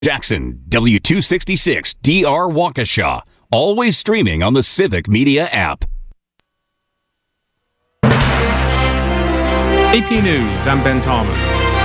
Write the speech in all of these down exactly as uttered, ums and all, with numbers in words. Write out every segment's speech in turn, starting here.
Jackson, W two sixty-six D R Waukesha. Always streaming on the Civic Media app. A P News, I'm Ben Thomas.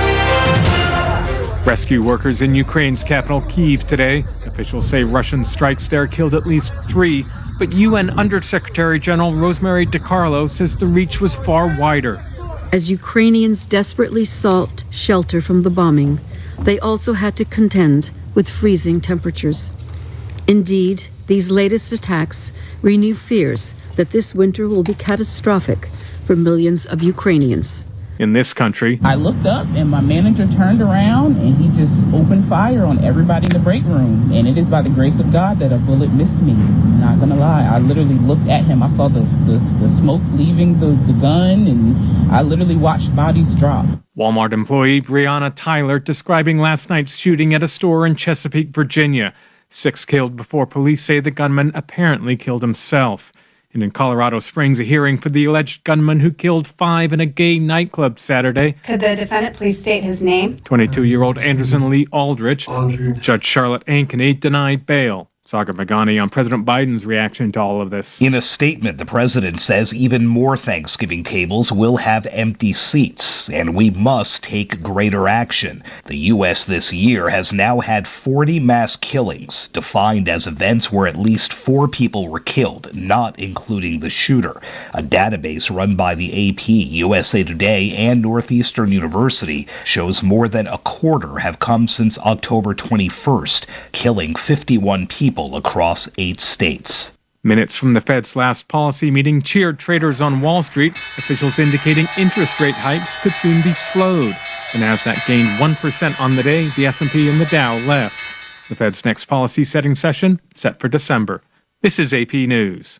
Rescue workers in Ukraine's capital, Kyiv, today. Officials say Russian strikes there killed at least three, but U N Undersecretary General Rosemary DiCarlo says the reach was far wider. As Ukrainians desperately sought shelter from the bombing, they also had to contend with freezing temperatures. Indeed, these latest attacks renew fears that this winter will be catastrophic for millions of Ukrainians. In this country, I looked up and my manager turned around and he just opened fire on everybody in the break room. And it is by the grace of God that a bullet missed me. Not gonna lie, I literally looked at him. I saw the, the, the smoke leaving the, the gun, and I literally watched bodies drop. Walmart employee Breonna Tyler describing last night's shooting at a store in Chesapeake, Virginia. Six killed before police say the gunman apparently killed himself. And in Colorado Springs, a hearing for the alleged gunman who killed five in a gay nightclub Saturday. Could the defendant please state his name? twenty-two-year-old Anderson Lee Aldrich. Aldrich. Judge Charlotte Ankeny denied bail. Sagar Magani on President Biden's reaction to all of this. In a statement, the president says even more Thanksgiving tables will have empty seats, and we must take greater action. The U S this year has now had forty mass killings, defined as events where at least four people were killed, not including the shooter. A database run by the A P, U S A Today, and Northeastern University shows more than a quarter have come since October twenty-first, killing fifty-one people across eight states. Minutes from the Fed's last policy meeting cheered traders on Wall Street, officials indicating interest rate hikes could soon be slowed. The Nasdaq gained one percent on the day, the S and P and the Dow less. The Fed's next policy-setting session set for December. This is A P News.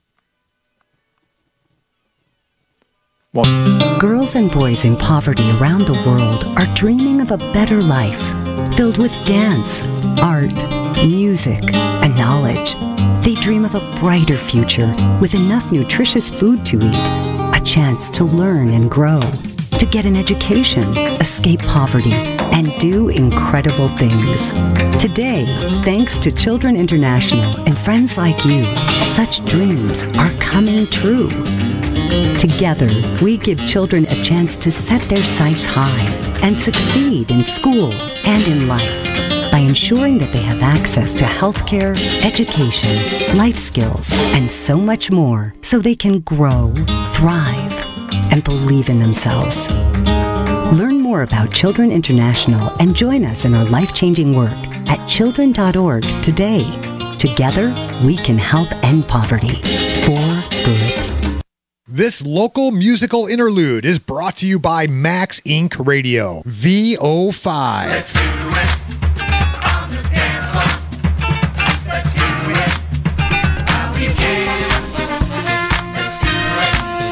Well, girls and boys in poverty around the world are dreaming of a better life, filled with dance, art, music, and knowledge. They dream of a brighter future with enough nutritious food to eat, a chance to learn and grow, to get an education, escape poverty, and do incredible things. Today, thanks to Children International and friends like you, such dreams are coming true. Together, we give children a chance to set their sights high and succeed in school and in life by ensuring that they have access to healthcare, education, life skills, and so much more so they can grow, thrive, and believe in themselves. Learn more about Children International and join us in our life-changing work at children dot org today. Together, we can help end poverty for good. This local musical interlude is brought to you by Max Incorporated. Radio, V O five. Let's do it on the dance floor. Let's do it how we can. Let's do it.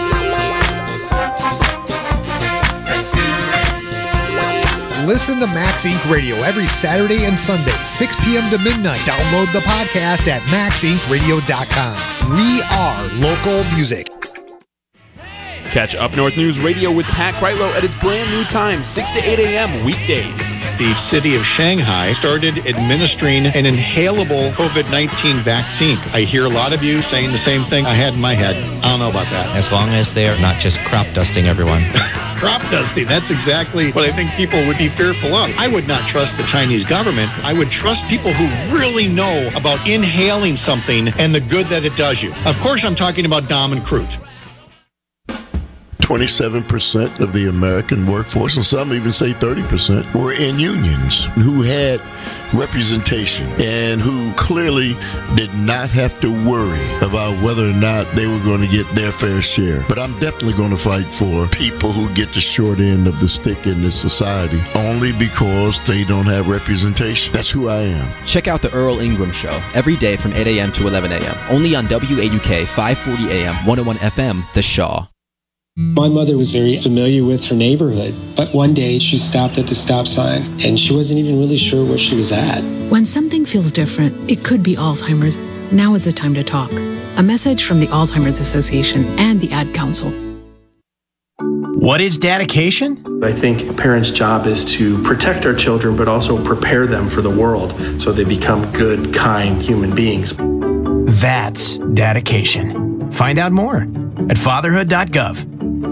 Let's do it. Listen to Max Incorporated. Radio every Saturday and Sunday, six p.m. to midnight. Download the podcast at max inc radio dot com. We are local music. Catch Up North News Radio with Pat Kreitlow at its brand new time, six to eight a.m. weekdays. The city of Shanghai started administering an inhalable covid nineteen vaccine. I hear a lot of you saying the same thing I had in my head. I don't know about that. As long as they're not just crop dusting everyone. Crop dusting, that's exactly what I think people would be fearful of. I would not trust the Chinese government. I would trust people who really know about inhaling something and the good that it does you. Of course, I'm talking about Dom and Crute. twenty-seven percent of the American workforce, and some even say thirty percent, were in unions who had representation and who clearly did not have to worry about whether or not they were going to get their fair share. But I'm definitely going to fight for people who get the short end of the stick in this society only because they don't have representation. That's who I am. Check out the Earl Ingram Show every day from eight a.m. to eleven a.m. only on W A U K five forty A M, one oh one F M, The Shaw. My mother was very familiar with her neighborhood, but one day she stopped at the stop sign and she wasn't even really sure where she was at. When something feels different, it could be Alzheimer's. Now is the time to talk. A message from the Alzheimer's Association and the Ad Council. What is dedication? I think a parent's job is to protect our children, but also prepare them for the world so they become good, kind human beings. That's dedication. Find out more at fatherhood dot gov.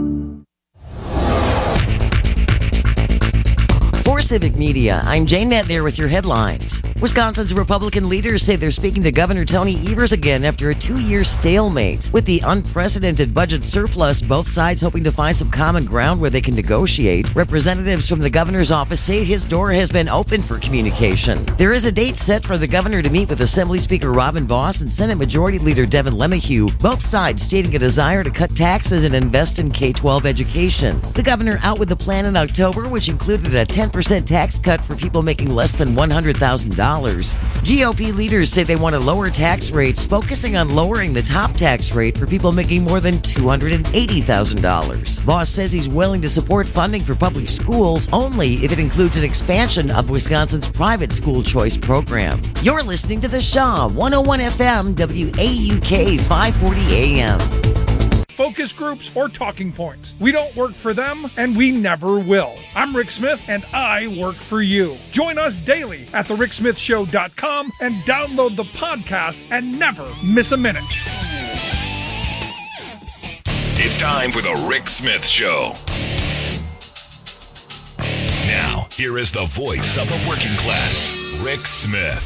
For Civic Media, I'm Jane Matnair with your headlines. Wisconsin's Republican leaders say they're speaking to Governor Tony Evers again after a two-year stalemate. With the unprecedented budget surplus, both sides hoping to find some common ground where they can negotiate. Representatives from the governor's office say his door has been open for communication. There is a date set for the governor to meet with Assembly Speaker Robin Vos and Senate Majority Leader Devin LeMahieu, both sides stating a desire to cut taxes and invest in K twelve education. The governor out with the plan in October, which included a ten percent tax cut for people making less than one hundred thousand dollars. G O P leaders say they want to lower tax rates, focusing on lowering the top tax rate for people making more than two hundred eighty thousand dollars. Vos says he's willing to support funding for public schools only if it includes an expansion of Wisconsin's private school choice program. You're listening to The Shaw, one oh one F M, W A U K, five forty A M. Focus groups, or talking points. We don't work for them, and we never will. I'm Rick Smith, and I work for you. Join us daily at the rick smith show dot com and download the podcast and never miss a minute. It's time for the Rick Smith Show. Now, here is the voice of the working class, Rick Smith.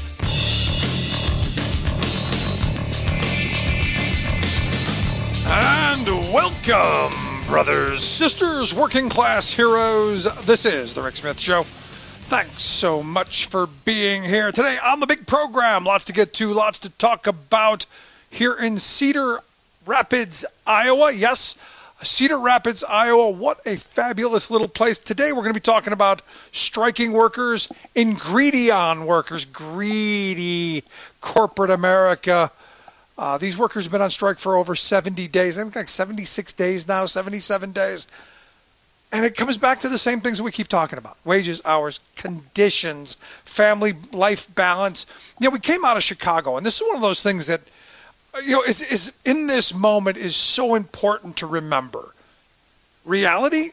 And welcome, brothers, sisters, working class heroes. This is the Rick Smith Show. Thanks so much for being here today on the big program. Lots to get to, lots to talk about here in Cedar Rapids, Iowa. Yes, Cedar Rapids, Iowa. What a fabulous little place. Today we're going to be talking about striking workers, Ingredion workers, greedy corporate America. Uh, these workers have been on strike for over seventy days. I think like seventy-six days now, seventy-seven days. And it comes back to the same things that we keep talking about. Wages, hours, conditions, family life balance. You know, we came out of Chicago, and this is one of those things that, you know, is, is in this moment is so important to remember. Reality,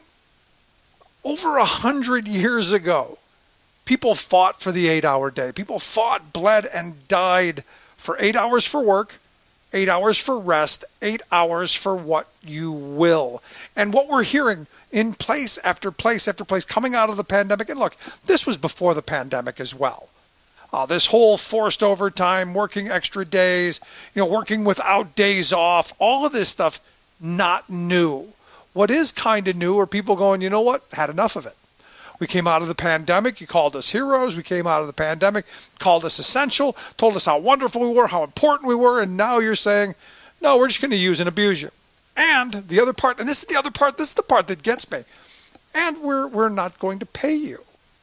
over a hundred years ago, people fought for the eight-hour day. People fought, bled, and died for eight hours for work, eight hours for rest, eight hours for what you will. And what we're hearing in place after place after place coming out of the pandemic, and look, this was before the pandemic as well. Uh, this whole forced overtime, working extra days, you know, working without days off, all of this stuff, not new. What is kind of new are people going, you know what, had enough of it. We came out of the pandemic. You called us heroes. We came out of the pandemic, called us essential, told us how wonderful we were, how important we were, and now you're saying, no, we're just going to use and abuse you. And the other part, and this is the other part, this is the part that gets me, and we're we're not going to pay you.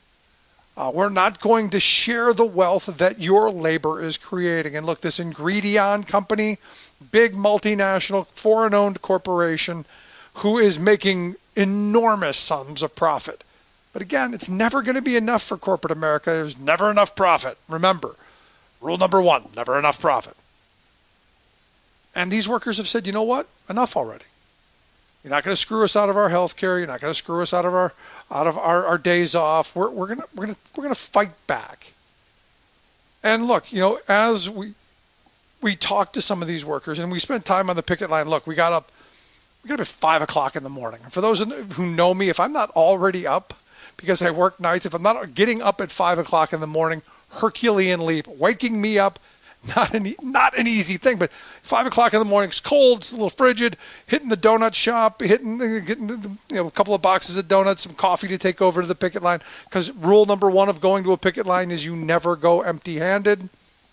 Uh, we're not going to share the wealth that your labor is creating. And look, this Ingredion company, big multinational, foreign-owned corporation who is making enormous sums of profit. But again, it's never going to be enough for corporate America. There's never enough profit. Remember, rule number one, never enough profit. And these workers have said, you know what? Enough already. You're not going to screw us out of our health care. You're not going to screw us out of our out of our, our days off. We're we're gonna we're gonna we're gonna fight back. And look, you know, as we we talked to some of these workers and we spent time on the picket line. Look, we got up we got up at five o'clock in the morning. And for those who know me, if I'm not already up because I work nights, if I'm not getting up at five o'clock in the morning, Herculean leap, waking me up, not an not an easy thing. But five o'clock in the morning, it's cold, it's a little frigid. Hitting the donut shop, hitting getting the, you know a couple of boxes of donuts, some coffee to take over to the picket line. Because rule number one of going to a picket line is you never go empty-handed.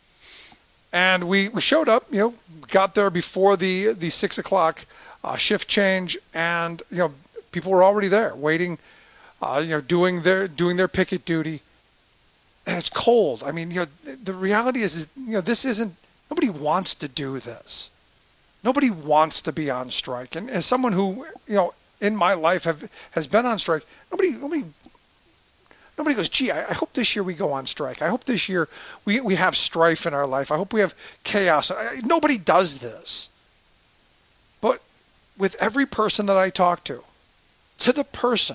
And we, we showed up, you know, got there before the the six o'clock uh, shift change, and you know people were already there waiting. Uh, you know, doing their doing their picket duty, and it's cold. I mean, you know, the reality is, is, you know, this isn't. Nobody wants to do this. Nobody wants to be on strike. And as someone who, you know, in my life have has been on strike, nobody, nobody, nobody goes, gee, I, I hope this year we go on strike. I hope this year we we have strife in our life. I hope we have chaos. I, nobody does this. But with every person that I talk to, to the person.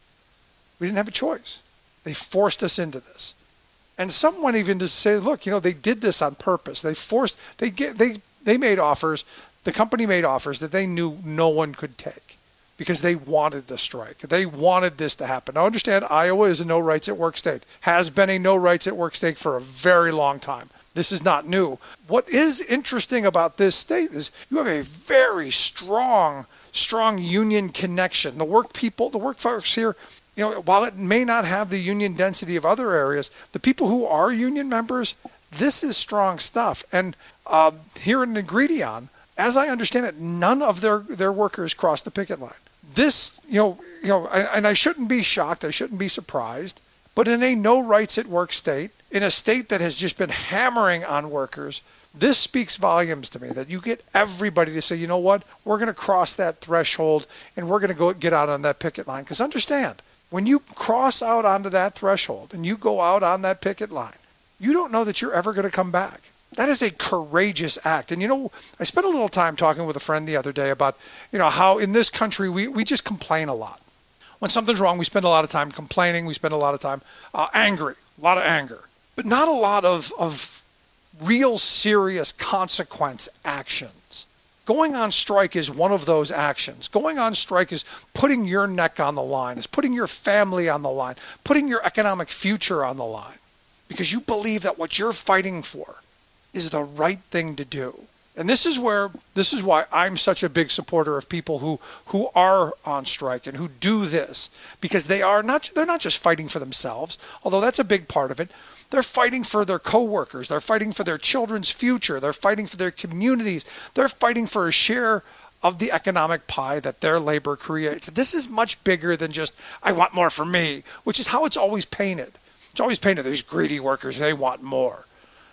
We didn't have a choice. They forced us into this. And some went even to say, look, you know, they did this on purpose. They forced, they get, they, they made offers, the company made offers that they knew no one could take because they wanted the strike. They wanted this to happen. Now understand, Iowa is a no rights at work state, has been a no rights at work state for a very long time. This is not new. What is interesting about this state is you have a very strong, strong union connection. The work people, the work folks here, you know, while it may not have the union density of other areas, the people who are union members, this is strong stuff. And uh, here in Ingredion, as I understand it, none of their, their workers crossed the picket line. This, you know, you know, and I shouldn't be shocked, I shouldn't be surprised, but in a no rights at work state, in a state that has just been hammering on workers, this speaks volumes to me that you get everybody to say, you know what, we're going to cross that threshold and we're going to go get out on that picket line. Because understand, when you cross out onto that threshold and you go out on that picket line, you don't know that you're ever going to come back. That is a courageous act. And, you know, I spent a little time talking with a friend the other day about, you know, how in this country we, we just complain a lot. When something's wrong, we spend a lot of time complaining. We spend a lot of time uh, angry, a lot of anger, but not a lot of, of real serious consequence actions. Going on strike is one of those actions. Going on strike is putting your neck on the line, is putting your family on the line, putting your economic future on the line, because you believe that what you're fighting for is the right thing to do. And this is where, this is why I'm such a big supporter of people who, who are on strike and who do this, because they are not, they're not just fighting for themselves, although that's a big part of it. They're fighting for their coworkers. They're fighting for their children's future. They're fighting for their communities. They're fighting for a share of the economic pie that their labor creates. This is much bigger than just, I want more for me, which is how it's always painted. It's always painted, these greedy workers, they want more.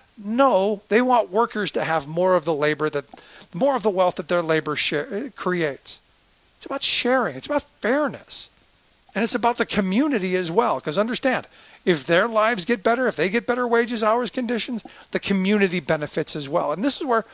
No, they want workers to have more of the labor, that more of the wealth that their labor share, creates. It's about sharing. It's about fairness. And it's about the community as well. Because understand, if their lives get better, if they get better wages, hours, conditions, the community benefits as well. And this is where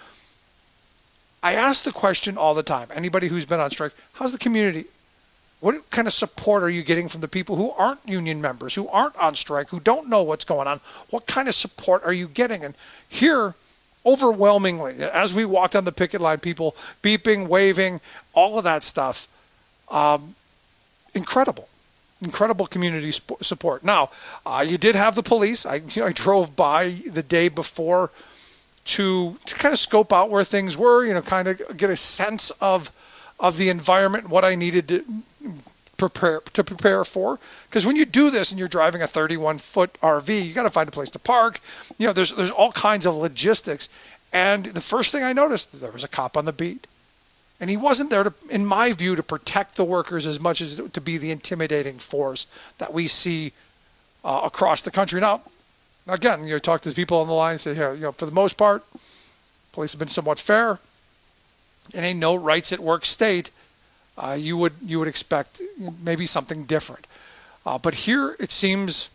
I ask the question all the time. Anybody who's been on strike, how's the community? What kind of support are you getting from the people who aren't union members, who aren't on strike, who don't know what's going on? What kind of support are you getting? And here, overwhelmingly, as we walked on the picket line, people beeping, waving, all of that stuff, um, incredible, incredible community sp- support. Now, uh, you did have the police. I, you know, I drove by the day before to, to kind of scope out where things were, you know, kind of get a sense of of the environment, what I needed to prepare to prepare for. Because when you do this and you're driving a thirty-one foot R V, you got to find a place to park. You know, there's there's all kinds of logistics. And the first thing I noticed, there was a cop on the beat. And he wasn't there, to, in my view, to protect the workers as much as to be the intimidating force that we see uh, across the country. Now, again, you talk to the people on the line and say, here, you know, for the most part, police have been somewhat fair. In a no rights at work state, uh, you would you would expect maybe something different. Uh, but here it seems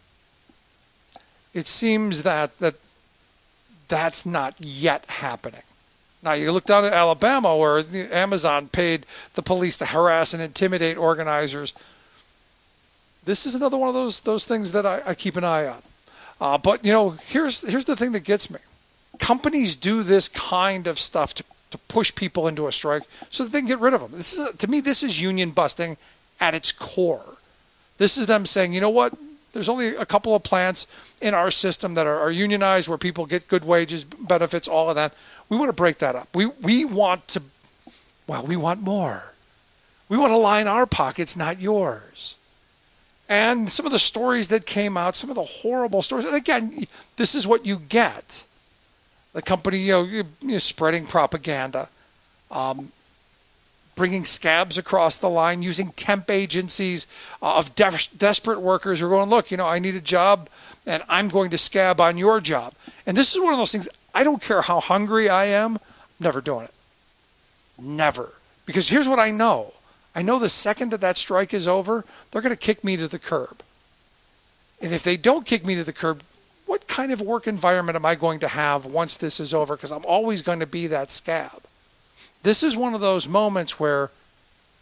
it seems that that that's not yet happening. Now you look down at Alabama, where Amazon paid the police to harass and intimidate organizers. This is another one of those those things that I, I keep an eye on. Uh, but you know, here's here's the thing that gets me. Companies do this kind of stuff to to push people into a strike so that they can get rid of them. This is, to me, this is union busting at its core. This is them saying, you know what, there's only a couple of plants in our system that are, are unionized where people get good wages, benefits, all of that. We want to break that up. We we want to, well, we want more. We want to line our pockets, not yours. And some of the stories that came out, some of the horrible stories, and again, this is what you get. The company, you know, you know spreading propaganda, um, bringing scabs across the line, using temp agencies uh, of de- desperate workers who are going, look, you know, I need a job, and I'm going to scab on your job. And this is one of those things, I don't care how hungry I am, I'm never doing it. Never. Because here's what I know. I know the second that that strike is over, they're going to kick me to the curb. And if they don't kick me to the curb, what kind of work environment am I going to have once this is over? Because I'm always going to be that scab. This is one of those moments where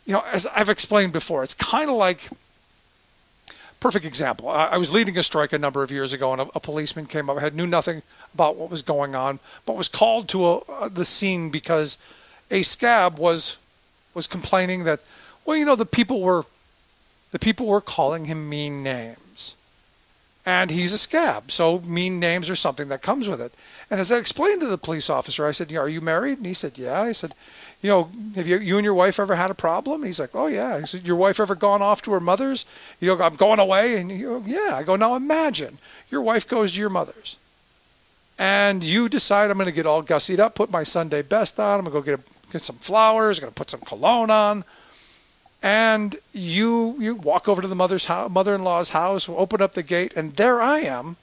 you know, as I've explained before, it's kind of like, perfect example. I, I was leading a strike a number of years ago, and a, a policeman came up, had knew nothing about what was going on, but was called to a, a, the scene because a scab was was complaining that, well, you know, the people were the people were calling him mean names. And he's a scab, so mean names are something that comes with it. And as I explained to the police officer, I said, "Yeah, are you married?" And he said, "Yeah." I said, "You know, have you, you and your wife ever had a problem?" And he's like, "Oh, yeah." I said, "Your wife ever gone off to her mother's?" You know, "I'm going away." And you go, "Yeah." I go, "Now imagine your wife goes to your mother's. And you decide, I'm going to get all gussied up, put my Sunday best on, I'm going to go get, a, get some flowers, I'm going to put some cologne on. And you you walk over to the mother's house, mother-in-law's house, open up the gate, and there I am,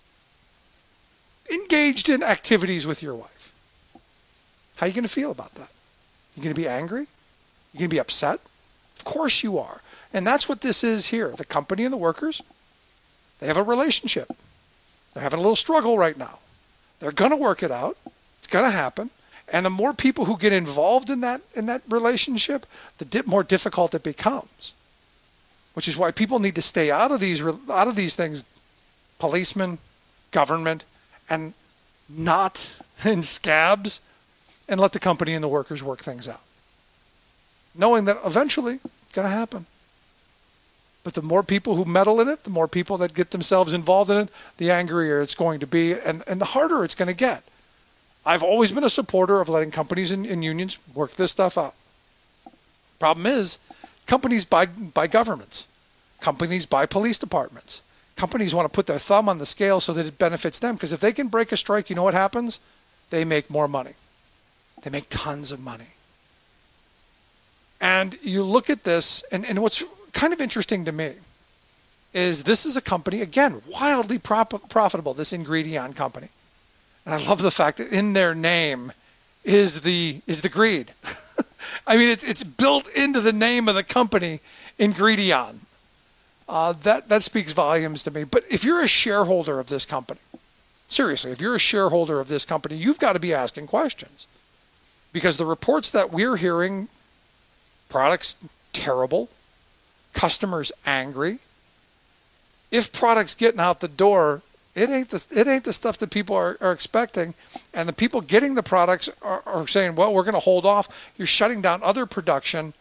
engaged in activities with your wife. How are you going to feel about that? You going to be angry? You going to be upset? Of course you are. And that's what this is here. The company and the workers, they have a relationship. They're having a little struggle right now. They're going to work it out. It's going to happen. And the more people who get involved in that in that relationship, the di- more difficult it becomes. Which is why people need to stay out of these out of these things, policemen, government, and not in scabs, and let the company and the workers work things out. Knowing that eventually it's going to happen. But the more people who meddle in it, the more people that get themselves involved in it, the angrier it's going to be, and, and the harder it's going to get. I've always been a supporter of letting companies and, and unions work this stuff out. Problem is, companies buy, buy governments. Companies buy police departments. Companies want to put their thumb on the scale so that it benefits them, because if they can break a strike, you know what happens? They make more money. They make tons of money. And you look at this, and, and what's kind of interesting to me is this is a company, again, wildly prop- profitable, this Ingredion company. And I love the fact that in their name is the is the greed. I mean, it's it's built into the name of the company, Ingredion. Uh, that, that speaks volumes to me. But if you're a shareholder of this company, seriously, if you're a shareholder of this company, you've got to be asking questions. Because the reports that we're hearing, products terrible, customers angry. If products getting out the door, it ain't the it ain't the stuff that people are, are expecting, and the people getting the products are, are saying, "Well, we're going to hold off." You're shutting down other production.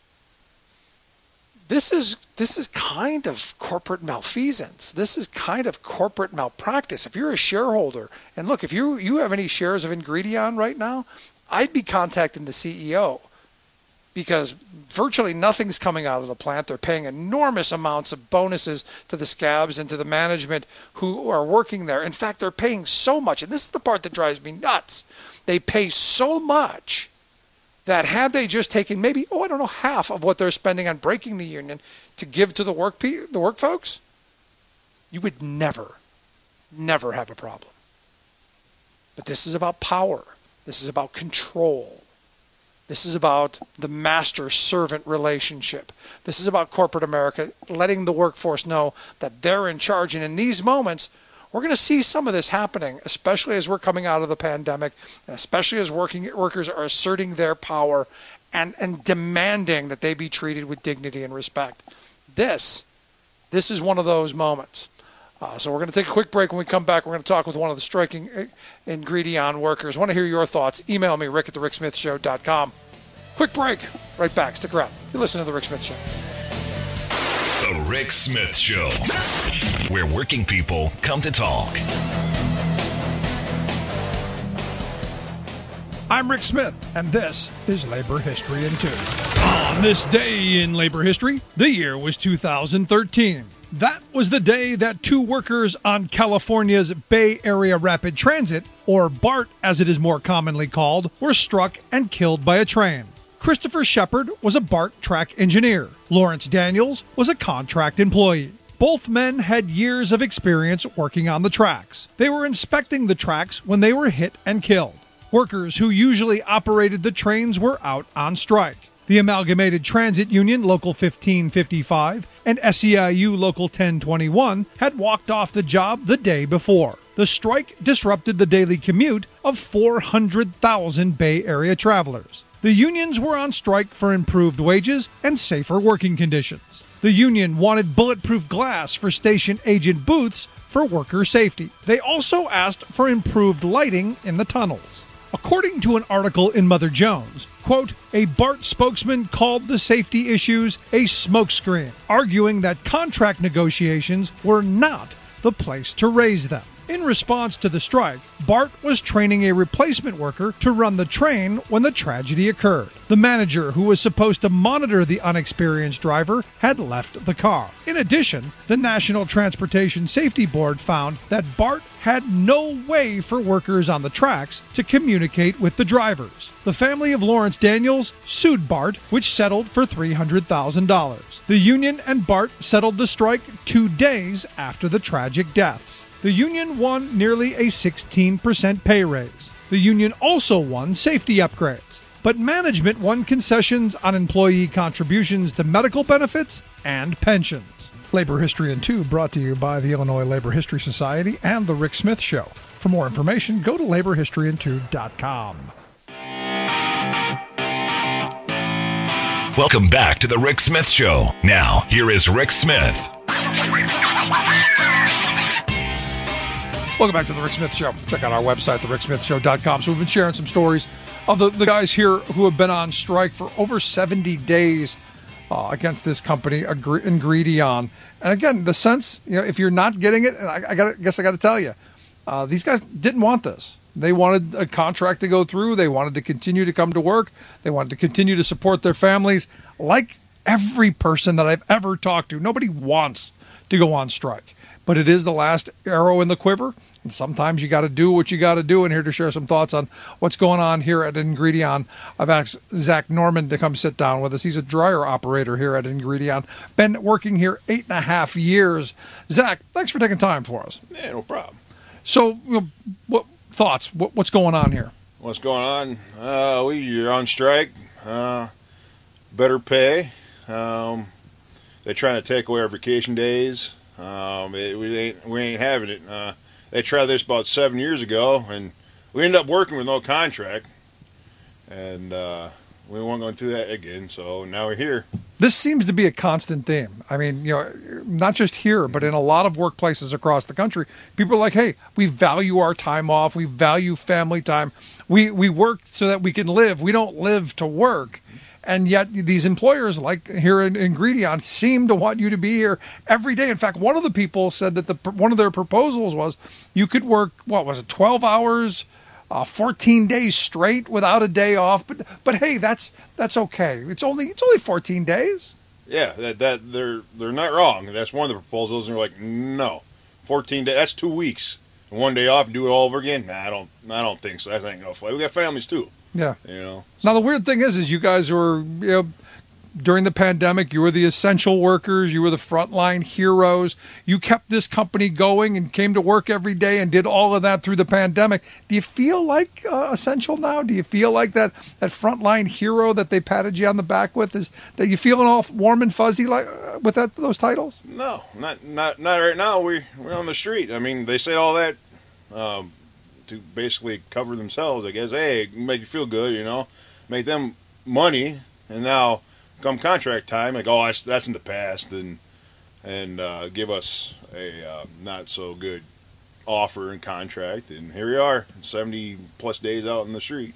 This is this is kind of corporate malfeasance. This is kind of corporate malpractice. If you're a shareholder, and look, if you you have any shares of Ingredion right now, I'd be contacting the C E O. Because virtually nothing's coming out of the plant. They're paying enormous amounts of bonuses to the scabs and to the management who are working there. In fact, they're paying so much, and this is the part that drives me nuts. They pay so much that had they just taken maybe, oh, I don't know, half of what they're spending on breaking the union to give to the work pe- the work folks, you would never, never have a problem. But this is about power. This is about control. This is about the master-servant relationship. This is about corporate America letting the workforce know that they're in charge. And in these moments, we're going to see some of this happening, especially as we're coming out of the pandemic, and especially as working workers are asserting their power and, and demanding that they be treated with dignity and respect. This, this is one of those moments. Uh, so we're going to take a quick break. When we come back, we're going to talk with one of the striking Ingredion workers. I want to hear your thoughts. Email me, rick at the rick smith show dot com. Quick break. Right back. Stick around. You're listening to The Rick Smith Show. The Rick Smith Show, where working people come to talk. I'm Rick Smith, and this is Labor History in Two. On this day in labor history, the year was two thousand thirteen. That was the day that two workers on California's Bay Area Rapid Transit, or BART as it is more commonly called, were struck and killed by a train. Christopher Shepard was a BART track engineer. Lawrence Daniels was a contract employee. Both men had years of experience working on the tracks. They were inspecting the tracks when they were hit and killed. Workers who usually operated the trains were out on strike. The Amalgamated Transit Union Local fifteen fifty-five and S E I U Local ten twenty-one had walked off the job the day before. the strike disrupted the daily commute of four hundred thousand Bay Area travelers. The unions were on strike for improved wages and safer working conditions. The union wanted bulletproof glass for station agent booths for worker safety. They also asked for improved lighting in the tunnels. According to an article in Mother Jones, quote, a BART spokesman called the safety issues a smokescreen, arguing that contract negotiations were not the place to raise them. In response to the strike, BART was training a replacement worker to run the train when the tragedy occurred. The manager, who was supposed to monitor the unexperienced driver, had left the car. In addition, the National Transportation Safety Board found that BART had no way for workers on the tracks to communicate with the drivers. The family of Lawrence Daniels sued BART, which settled for three hundred thousand dollars. The union and BART settled the strike two days after the tragic deaths. The union won nearly a sixteen percent pay raise. The union also won safety upgrades, but management won concessions on employee contributions to medical benefits and pensions. Labor History in two brought to you by the Illinois Labor History Society and The Rick Smith Show. For more information, go to labor history in two dot com. Welcome back to The Rick Smith Show. Now, here is Rick Smith. Welcome back to The Rick Smith Show. Check out our website, the rick smith show dot com. So we've been sharing some stories of the, the guys here who have been on strike for over seventy days uh, against this company, Ingredion. And again, the sense, you know, if you're not getting it, and I, I gotta, guess I got to tell you, uh, these guys didn't want this. They wanted a contract to go through. They wanted to continue to come to work. They wanted to continue to support their families. Like every person that I've ever talked to, nobody wants to go on strike. But it is the last arrow in the quiver, and sometimes you got to do what you got to do. And here to share some thoughts on what's going on here at Ingredion, I've asked Zach Norman to come sit down with us. He's a dryer operator here at Ingredion. Been working here eight and a half years. Zach, thanks for taking time for us. Yeah, no problem. So, you know, what thoughts? What, what's going on here? What's going on? Uh, we're on strike. Uh, better pay. Um, they're trying to take away our vacation days. Um, it, we ain't we ain't having it. Uh, they tried this about seven years ago, and we ended up working with no contract, and uh, we weren't going to do that again. So now we're here. This seems to be a constant theme. I mean, you know, not just here, but in a lot of workplaces across the country, people are like, "Hey, we value our time off. We value family time. We we work so that we can live. We don't live to work." And yet these employers, like here in Ingredion, seem to want you to be here every day. In fact, one of the people said that the one of their proposals was you could work, what was it, twelve hours, uh, fourteen days straight without a day off. But but hey, that's that's okay. It's only it's only fourteen days. Yeah, that that they're they're not wrong. That's one of the proposals, and they're like, no, fourteen days. That's two weeks. And one day off and do it all over again. Nah, I don't I don't think so. That ain't gonna fly. We got families too. Yeah. You know. Now the weird thing is, is you guys were, you know, during the pandemic, you were the essential workers, you were the frontline heroes. You kept this company going and came to work every day and did all of that through the pandemic. Do you feel like uh, essential now? Do you feel like that that frontline hero that they patted you on the back with is that you feeling all warm and fuzzy like uh, with that those titles? No, not not not right now. We we're on the street. I mean, they say all that. Um, to basically cover themselves, I guess. Hey, make you feel good, you know, make them money, and now come contract time, like, oh, that's, that's in the past, and and uh, give us a uh, not so good offer and contract, and here we are, seventy plus days out in the street.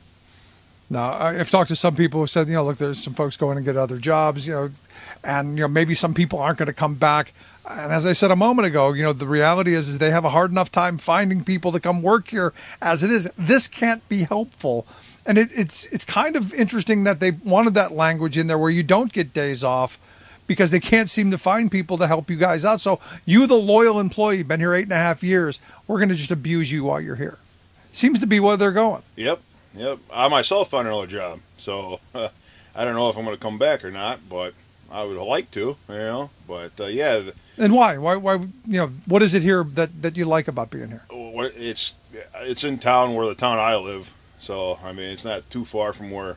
Now, I've talked to some people who said, you know, look, there's some folks going to get other jobs, you know, and, you know, maybe some people aren't going to come back. And as I said a moment ago, you know, the reality is, is they have a hard enough time finding people to come work here as it is. This can't be helpful. And it, it's it's kind of interesting that they wanted that language in there where you don't get days off because they can't seem to find people to help you guys out. So you, the loyal employee, been here eight and a half years, we're going to just abuse you while you're here. Seems to be where they're going. Yep. Yep. I myself found another job. So uh, I don't know if I'm going to come back or not, but I would like to, you know, but uh, yeah. And why? Why? Why? You know, what is it here that, that you like about being here? It's it's in town where the town I live, so I mean it's not too far from where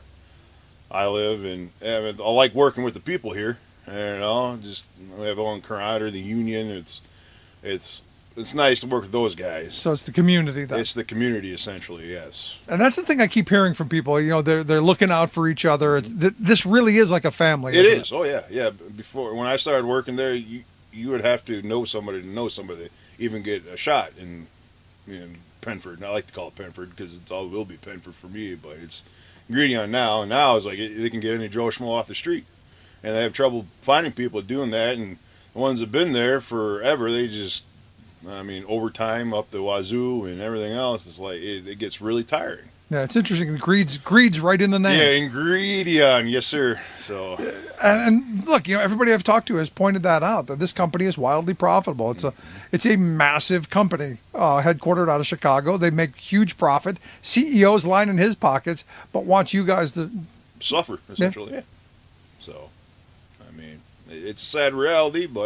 I live, and I, mean, I like working with the people here. You know, just we have on camaraderie, the union. It's it's it's nice to work with those guys. So it's the community then. It's the community, essentially, yes. And that's the thing I keep hearing from people. You know, they're they're looking out for each other. It's, th- this really is like a family. It isn't is. Oh, yeah. Yeah. Before, when I started working there, you you would have to know somebody to know somebody to even get a shot in, in Penford. And I like to call it Penford because it's all will be Penford for me, but it's Ingredion now. And now it's like it, they can get any Joe Schmo off the street. And they have trouble finding people doing that. And the ones that have been there forever, they just, I mean, overtime up the wazoo and everything else, it's like it, it gets really tiring. Yeah, it's interesting. Greed's greed's right in the name. Yeah, Ingredion, yes, sir. So, and, and look, you know, everybody I've talked to has pointed that out, that this company is wildly profitable. It's a it's a massive company, uh, headquartered out of Chicago. They make huge profit. C E O's lining his pockets, but wants you guys to suffer essentially. Yeah. yeah. So, I mean, it's a sad reality, but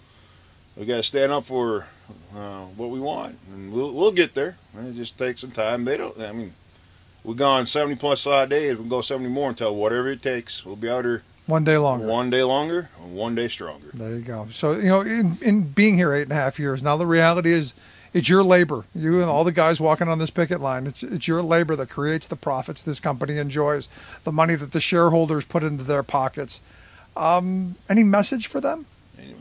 we got to stand up for uh, what we want, and we'll we'll get there. It just takes some time. They don't. I mean. We've gone seventy plus odd days. We'll go seventy more until whatever it takes. We'll be out here one day longer. One day longer, and one day stronger. There you go. So, you know, in, in being here eight and a half years, now the reality is it's your labor. You and all the guys walking on this picket line, it's it's your labor that creates the profits this company enjoys, the money that the shareholders put into their pockets. Um, any message for them? Anyway,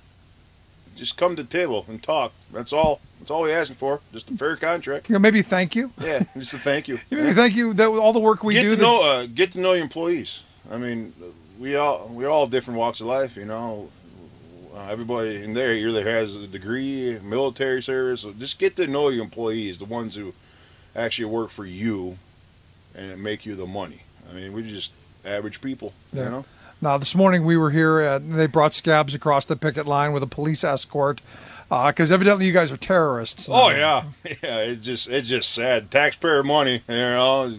just come to the table and talk. That's all. That's all we're asking for. Just a fair contract. You know, maybe thank you. Yeah, just a thank you. Maybe thank you that all the work we get do. To know, uh, get to know your employees. I mean, we all we're all different walks of life. You know, uh, everybody in there either has a degree, military service. So just get to know your employees, the ones who actually work for you and make you the money. I mean, we're just average people. Yeah. You know. Now, this morning we were here, and they brought scabs across the picket line with a police escort. Because uh, evidently you guys are terrorists. Oh yeah, yeah. It's just it's just sad. Taxpayer money, you know.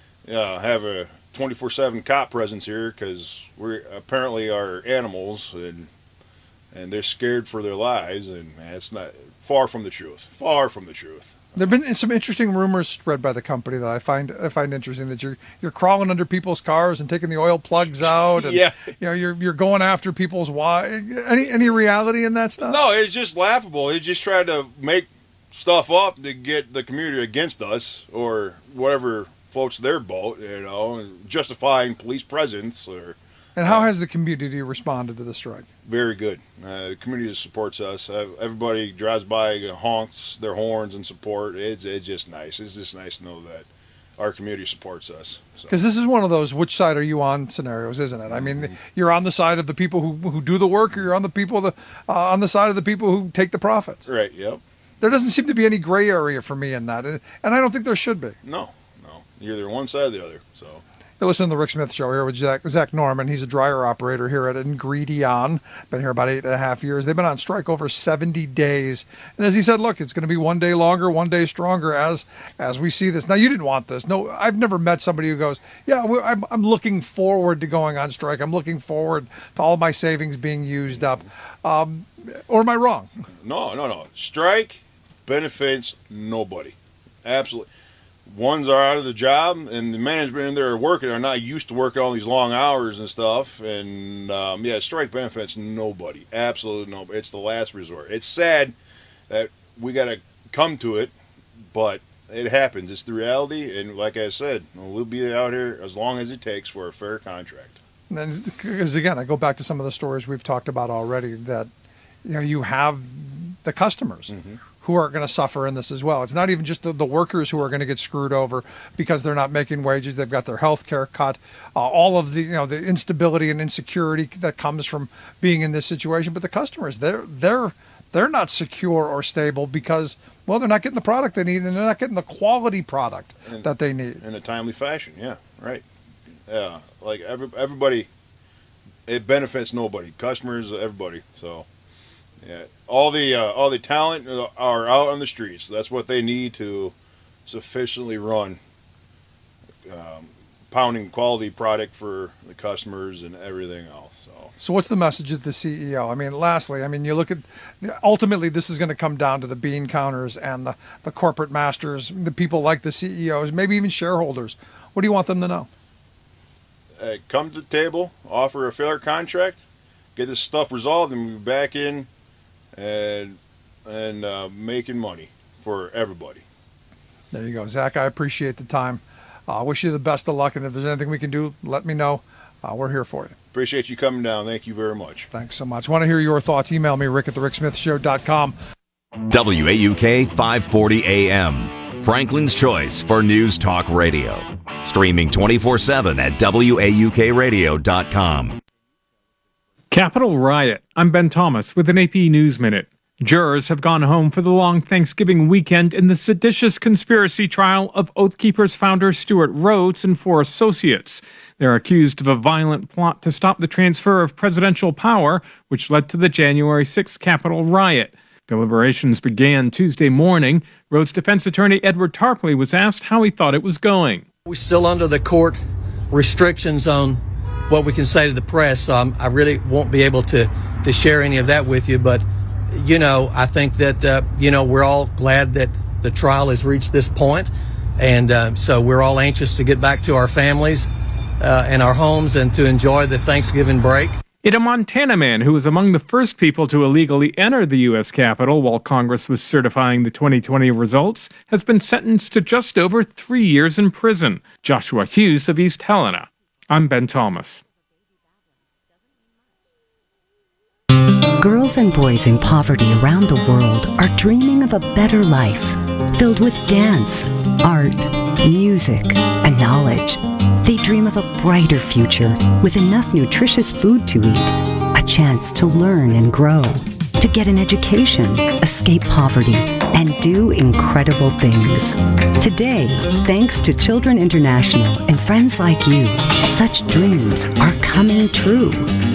Uh, have a twenty-four seven cop presence here because we apparently are animals and and they're scared for their lives, and man, it's not far from the truth. Far from the truth. There've been some interesting rumors spread by the company that I find I find interesting, that you're you're crawling under people's cars and taking the oil plugs out, and yeah. you know you're you're going after people's wives. Any any reality in that stuff? No, it's just laughable. They just tried to make stuff up to get the community against us or whatever floats their boat, you know, justifying police presence or. And how has the community responded to the strike? Very good. Uh, the community supports us. Uh, everybody drives by, honks their horns in support. It's it's just nice. It's just nice to know that our community supports us. Because so. This is one of those which side are you on scenarios, isn't it? I mean, mm-hmm. You're on the side of the people who who do the work, or you're on the people the uh, on the side of the people who take the profits. Right. Yep. There doesn't seem to be any gray area for me in that, and I don't think there should be. No, no. You're either one side or the other. So. You're listening to the Rick Smith Show here with Zach, Zach Norman. He's a dryer operator here at Ingredion. Been here about eight and a half years. They've been on strike over seventy days. And as he said, look, it's going to be one day longer, one day stronger as as we see this. Now, you didn't want this. No, I've never met somebody who goes, yeah, I'm, I'm looking forward to going on strike. I'm looking forward to all my savings being used up. Um, or am I wrong? No, no, no. Strike benefits nobody. Absolutely. Ones are out of the job, and the management in there are working are not used to working all these long hours and stuff. And um, yeah, strike benefits nobody, absolutely nobody. It's the last resort. It's sad that we got to come to it, but it happens. It's the reality, and like I said, we'll be out here as long as it takes for a fair contract. And because again, I go back to some of the stories we've talked about already. That you know, you have the customers. Mm-hmm. who are going to suffer in this as well. It's not even just the, the workers who are going to get screwed over because they're not making wages. They've got their health care cut. Uh, all of the you know the instability and insecurity that comes from being in this situation. But the customers, they're they're they're not secure or stable because well, they're not getting the product they need and they're not getting the quality product in, that they need in a timely fashion. Yeah, right. Yeah, like every, everybody, it benefits nobody. Customers, everybody. So. Yeah, all the uh, all the talent are out on the streets. That's what they need to sufficiently run, um, pounding quality product for the customers and everything else. So, so what's the message of the C E O? I mean, lastly, I mean, you look at ultimately this is going to come down to the bean counters and the, the corporate masters, the people like the C E Os, maybe even shareholders. What do you want them to know? Uh, come to the table, offer a fair contract, get this stuff resolved, and we'll be back in. And and uh, making money for everybody. There you go, Zach. I appreciate the time. I uh, wish you the best of luck, and if there's anything we can do, let me know. Uh, we're here for you. Appreciate you coming down. Thank you very much. Thanks so much. Want to hear your thoughts? Email me, rick at the rick smith show dot com. W A U K five forty A M, Franklin's choice for news talk radio. Streaming twenty-four seven at W A U K radio dot com. Capitol riot. I'm Ben Thomas with an A P News Minute. Jurors have gone home for the long Thanksgiving weekend in the seditious conspiracy trial of Oath Keepers founder Stuart Rhodes and four associates. They're accused of a violent plot to stop the transfer of presidential power, which led to the January sixth Capitol riot. Deliberations began Tuesday morning. Rhodes defense attorney Edward Tarpley was asked how he thought it was going. We're still under the court restrictions on what we can say to the press, so I'm, I really won't be able to, to share any of that with you, but you know, I think that, uh, you know, we're all glad that the trial has reached this point, and uh, so we're all anxious to get back to our families uh, and our homes and to enjoy the Thanksgiving break. In a Montana man who was among the first people to illegally enter the U S Capitol while Congress was certifying the twenty twenty results, has been sentenced to just over three years in prison. Joshua Hughes of East Helena. I'm Ben Thomas. Girls and boys in poverty around the world are dreaming of a better life, filled with dance, art, music, and knowledge. They dream of a brighter future with enough nutritious food to eat, a chance to learn and grow, to get an education, escape poverty, and do incredible things. Today, thanks to Children International and friends like you, such dreams are coming true.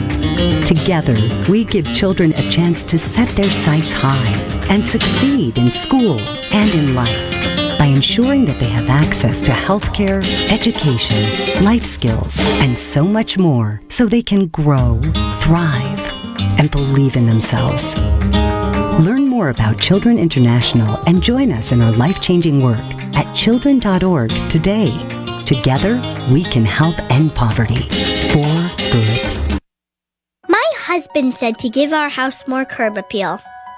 Together, we give children a chance to set their sights high and succeed in school and in life by ensuring that they have access to healthcare, education, life skills, and so much more so they can grow, thrive, and believe in themselves. Learn more about Children International and join us in our life-changing work at children dot org today. Together, we can help end poverty for good. My husband said to give our house more curb appeal,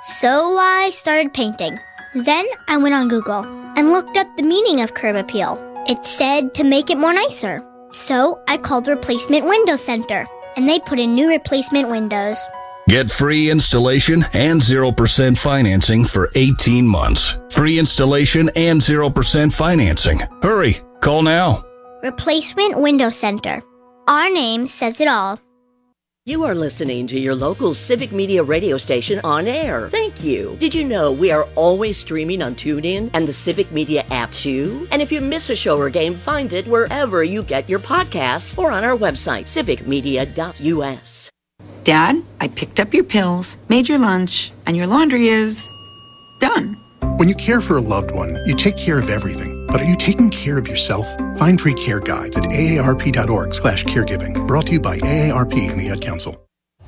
so I started painting. Then I went on Google and looked up the meaning of curb appeal. It said to make it more nicer. So I called Replacement Window Center, and they put in new replacement windows. Get free installation and zero percent financing for eighteen months. Free installation and zero percent financing. Hurry, call now. Replacement Window Center. Our name says it all. You are listening to your local Civic Media radio station on air. Thank you. Did you know we are always streaming on TuneIn and the Civic Media app too? And if you miss a show or game, find it wherever you get your podcasts or on our website, civic media dot U S. Dad, I picked up your pills, made your lunch, and your laundry is done. When you care for a loved one, you take care of everything. But are you taking care of yourself? Find free care guides at A A R P dot org slash caregiving. Brought to you by A A R P and the Ad Council.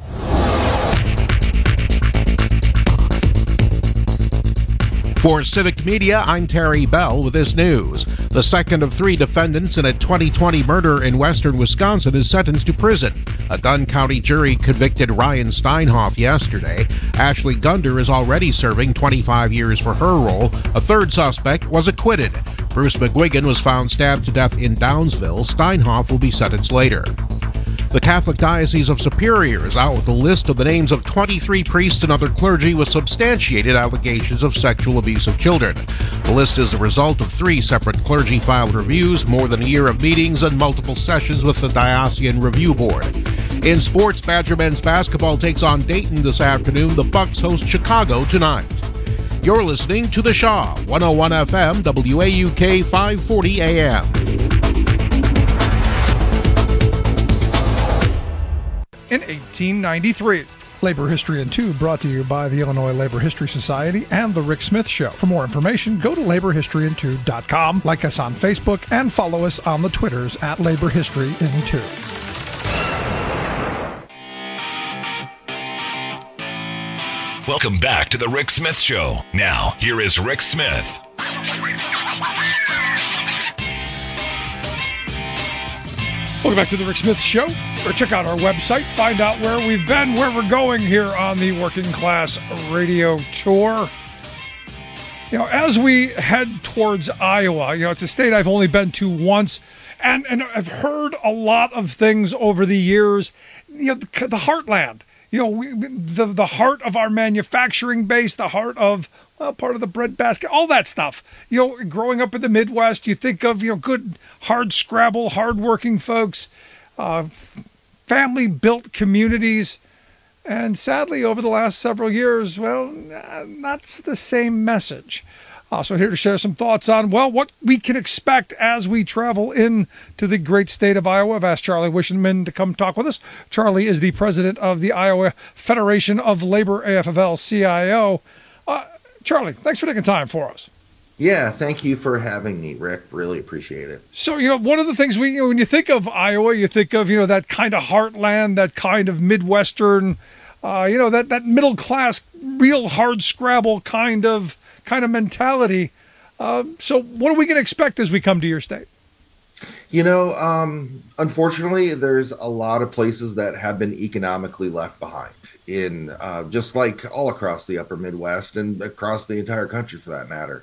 For Civic Media, I'm Terry Bell with this news. The second of three defendants in a twenty twenty murder in western Wisconsin is sentenced to prison. A Dunn County jury convicted Ryan Steinhoff yesterday. Ashley Gunder is already serving twenty-five years for her role. A third suspect was acquitted. Bruce McGuigan was found stabbed to death in Downsville. Steinhoff will be sentenced later. The Catholic Diocese of Superior is out with a list of the names of twenty-three priests and other clergy with substantiated allegations of sexual abuse of children. The list is the result of three separate clergy-filed reviews, more than a year of meetings, and multiple sessions with the Diocesan Review Board. In sports, Badger men's basketball takes on Dayton this afternoon. The Bucks host Chicago tonight. You're listening to The Shaw, one oh one F M, W A U K five forty A M. In eighteen ninety-three. Labor History in two brought to you by the Illinois Labor History Society and The Rick Smith Show. For more information, go to labor history in two dot com, like us on Facebook, and follow us on the Twitters at Labor History in two. Welcome back to the Rick Smith Show. Now, here is Rick Smith. Welcome back to the Rick Smith Show. Or check out our website, find out where we've been, where we're going here on the Working Class Radio Tour. You know, as we head towards Iowa, you know, it's a state I've only been to once, and, and I've heard a lot of things over the years. You know, the, the heartland, you know, we, the, the heart of our manufacturing base, the heart of, well, part of the breadbasket, all that stuff. You know, growing up in the Midwest, you think of, you know, good, hard scrabble, hardworking folks, uh, family-built communities. And sadly, over the last several years, well, that's the same message. Uh, so here to share some thoughts on, well, what we can expect as we travel into the great state of Iowa. I've asked Charlie Wishenman to come talk with us. Charlie is the president of the Iowa Federation of Labor, A F F L C I O. Uh, Charlie, thanks for taking time for us. Yeah, thank you for having me, Rick. Really appreciate it. So, you know, one of the things we, you know, when you think of Iowa, you think of, you know, that kind of heartland, that kind of Midwestern, uh, you know, that, that middle class, real hard scrabble kind of kind of mentality. Uh, so what are we going to expect as we come to your state? You know, um, unfortunately, there's a lot of places that have been economically left behind in uh, just like all across the upper Midwest and across the entire country for that matter.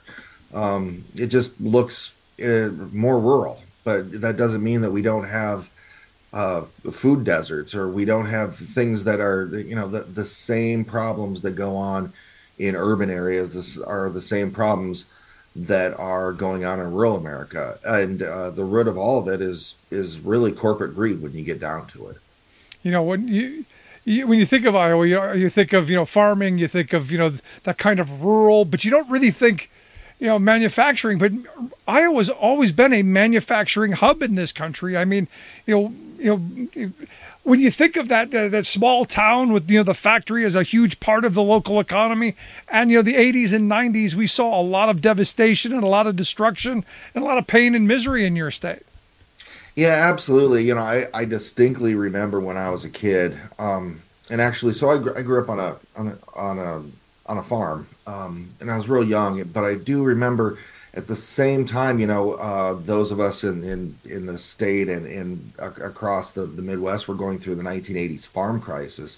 Um, it just looks uh, more rural, but that doesn't mean that we don't have uh, food deserts or we don't have things that are, you know, the, the same problems that go on in urban areas. This are the same problems that are going on in rural America. And uh, the root of all of it is is really corporate greed when you get down to it. You know, when you, you when you think of Iowa, you, you think of, you know, farming, you think of, you know, that kind of rural, but you don't really think, you know, manufacturing. But Iowa's always been a manufacturing hub in this country. I mean, you know, you know, when you think of that uh, that small town with, you know, the factory as a huge part of the local economy, and, you know, the eighties and nineties, we saw a lot of devastation and a lot of destruction and a lot of pain and misery in your state. Yeah, absolutely. You know, I, I distinctly remember when I was a kid, um, and actually, so I, gr- I grew up on a on a on a, on a farm, um, and I was real young, but I do remember at the same time, you know, uh, those of us in, in, in the state and, and across the, the Midwest were going through the nineteen eighties farm crisis.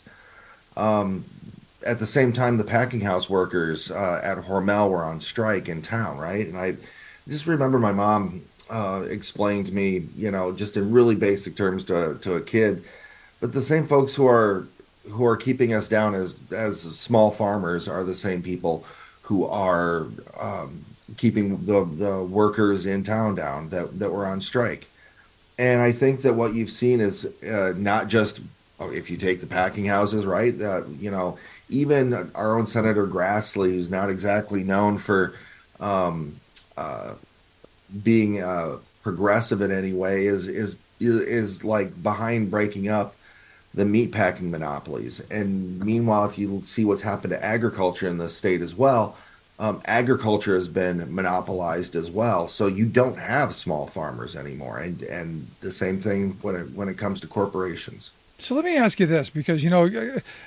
Um, at the same time, the packing house workers uh, at Hormel were on strike in town, right? And I just remember my mom uh, explained to me, you know, just in really basic terms to, to a kid, but the same folks who are who are keeping us down as, as small farmers are the same people who are um, keeping the the workers in town down that, that were on strike. And I think that what you've seen is uh, not just, if you take the packing houses, right, uh, you know, even our own Senator Grassley, who's not exactly known for um, uh, being uh, progressive in any way, is, is, is like behind breaking up the meatpacking monopolies. And meanwhile, if you see what's happened to agriculture in the state as well, Um, agriculture has been monopolized as well, so you don't have small farmers anymore, and and the same thing when it when it comes to corporations. So let me ask you this, because, you know,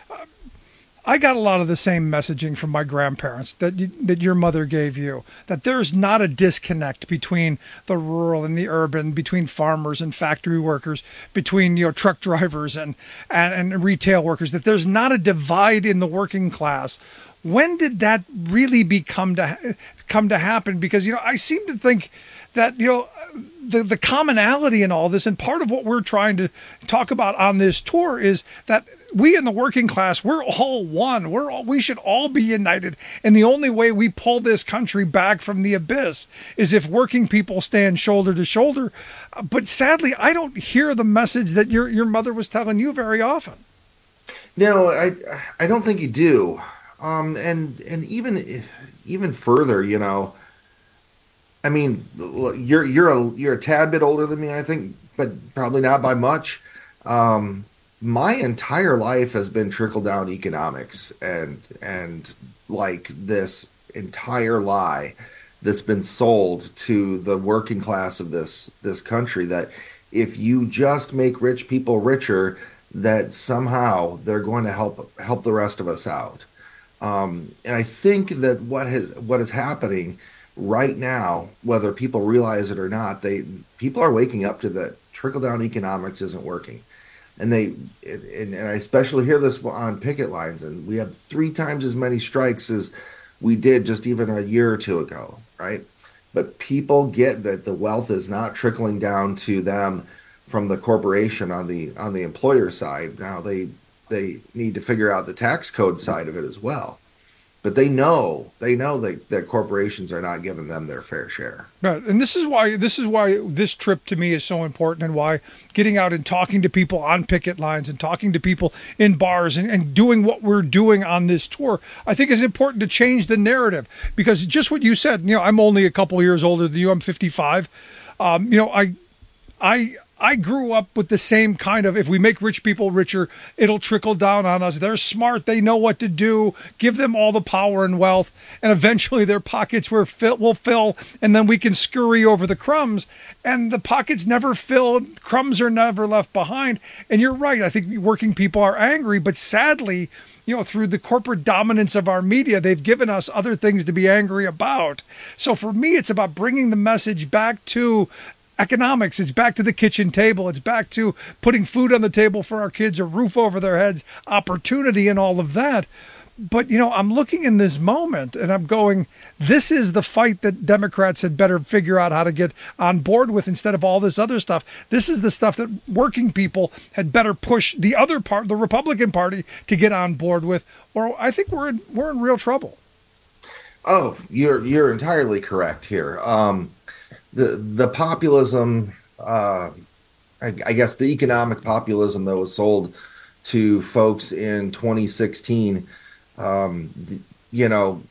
I got a lot of the same messaging from my grandparents that you, that your mother gave you, that there's not a disconnect between the rural and the urban, between farmers and factory workers, between, you know, truck drivers and and, and retail workers, that there's not a divide in the working class. When did that really become to come to happen? Because, you know, I seem to think that, you know, the the commonality in all this, and part of what we're trying to talk about on this tour, is that we in the working class, we're all one. We're all, we should all be united. And the only way we pull this country back from the abyss is if working people stand shoulder to shoulder. But sadly, I don't hear the message that your your mother was telling you very often. No, I I don't think you do. Um, and and even even further, you know, I mean, you're you're a you're a tad bit older than me, I think, but probably not by much. Um, my entire life has been trickle down economics, and and like this entire lie that's been sold to the working class of this this country, that if you just make rich people richer, that somehow they're going to help help the rest of us out. Um, and I think that what has what is happening right now, whether people realize it or not, they people are waking up to that trickle down economics isn't working, and they and, and I especially hear this on picket lines, and we have three times as many strikes as we did just even a year or two ago, right? But people get that the wealth is not trickling down to them from the corporation on the on the employer side. Now they they need to figure out the tax code side of it as well. But they know they know that, that corporations are not giving them their fair share. Right. And this is why this is why this trip to me is so important, and why getting out and talking to people on picket lines and talking to people in bars and, and doing what we're doing on this tour, I think is important to change the narrative. Because just what you said, you know, I'm only a couple of years older than you. I'm fifty-five. Um, you know, I I I grew up with the same kind of, if we make rich people richer, it'll trickle down on us. They're smart. They know what to do. Give them all the power and wealth, and eventually their pockets will fill, will fill, and then we can scurry over the crumbs. And the pockets never fill. Crumbs are never left behind. And you're right. I think working people are angry, but sadly, you know, through the corporate dominance of our media, they've given us other things to be angry about. So for me, it's about bringing the message back to economics. It's back to the kitchen table. It's back to putting food on the table for our kids, a roof over their heads, opportunity, and all of that. But, you know, I'm looking in this moment and I'm going, this is the fight that Democrats had better figure out how to get on board with instead of all this other stuff. This is the stuff that working people had better push the other part, the Republican Party, to get on board with, or I think we're in, we're in real trouble. Oh, you're you're entirely correct here. Um, the the populism, uh, I, I guess the economic populism that was sold to folks in twenty sixteen, um, you know,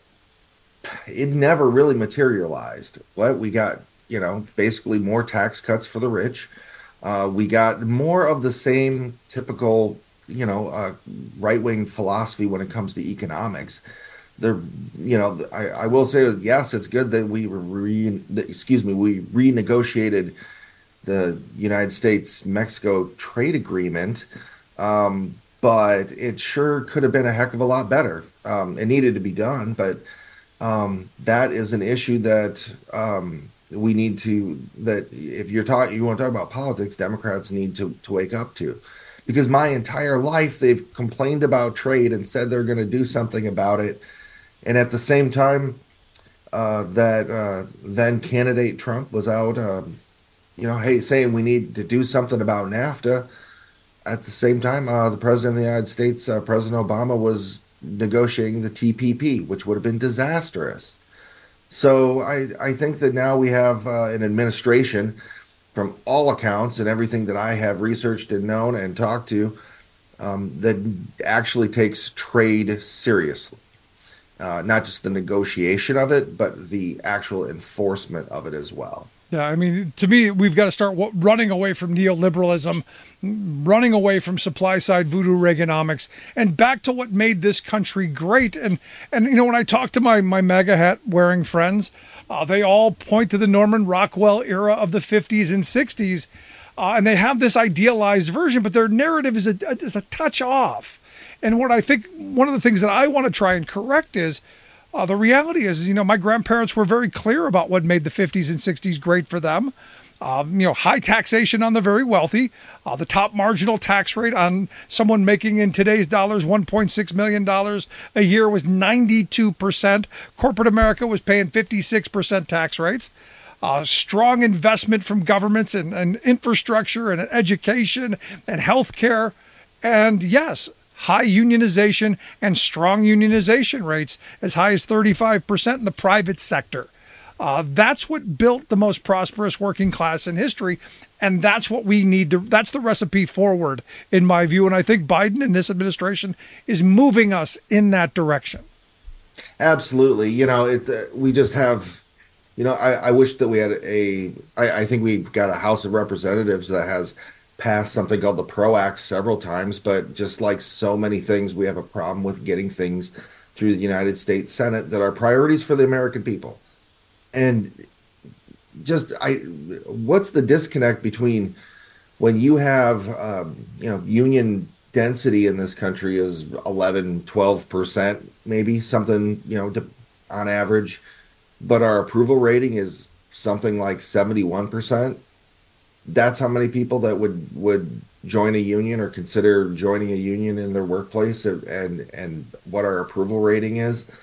it never really materialized. What we got, you know, basically more tax cuts for the rich. Uh, we got more of the same typical, you know, uh, right-wing philosophy when it comes to economics. There, you know, I, I will say, yes, it's good that we re, excuse me, we renegotiated the United States-Mexico trade agreement, um, but it sure could have been a heck of a lot better. Um, it needed to be done, but um, that is an issue that um, we need to. That if you're talking, you want to talk about politics, Democrats need to to wake up to. Because my entire life they've complained about trade and said they're going to do something about it. And at the same time uh, that uh, then candidate Trump was out, um, you know, hey, saying we need to do something about NAFTA. At the same time, uh, the president of the United States, uh, President Obama, was negotiating the T P P, which would have been disastrous. So I, I think that now we have uh, an administration, from all accounts and everything that I have researched and known and talked to, um, that actually takes trade seriously. Uh, not just the negotiation of it, but the actual enforcement of it as well. Yeah, I mean, to me, we've got to start w- running away from neoliberalism, running away from supply-side voodoo Reaganomics, and back to what made this country great. And, and you know, when I talk to my, my MAGA hat-wearing friends, uh, they all point to the Norman Rockwell era of the fifties and sixties, uh, and they have this idealized version, but their narrative is a, is a touch off. And what I think, one of the things that I want to try and correct is, uh, the reality is, you know, my grandparents were very clear about what made the fifties and sixties great for them. Um, you know, high taxation on the very wealthy, uh, the top marginal tax rate on someone making in today's dollars one point six million dollars a year was ninety-two percent. Corporate America was paying fifty-six percent tax rates. Uh, strong investment from governments and, and infrastructure and education and healthcare. And yes, high unionization and strong unionization rates as high as thirty-five percent in the private sector. Uh, that's what built the most prosperous working class in history. And that's what we need to, that's the recipe forward, in my view. And I think Biden and this administration is moving us in that direction. Absolutely. You know, it, uh, we just have, you know, I, I wish that we had a, I, I think we've got a House of Representatives that has passed something called the PRO Act several times, but just like so many things, we have a problem with getting things through the United States Senate that are priorities for the American people. And just, I, what's the disconnect between when you have, um, you know, union density in this country is eleven, twelve percent, maybe something, you know, to, on average, but our approval rating is something like seventy-one percent. That's how many people that would, would join a union or consider joining a union in their workplace, and and what our approval rating is.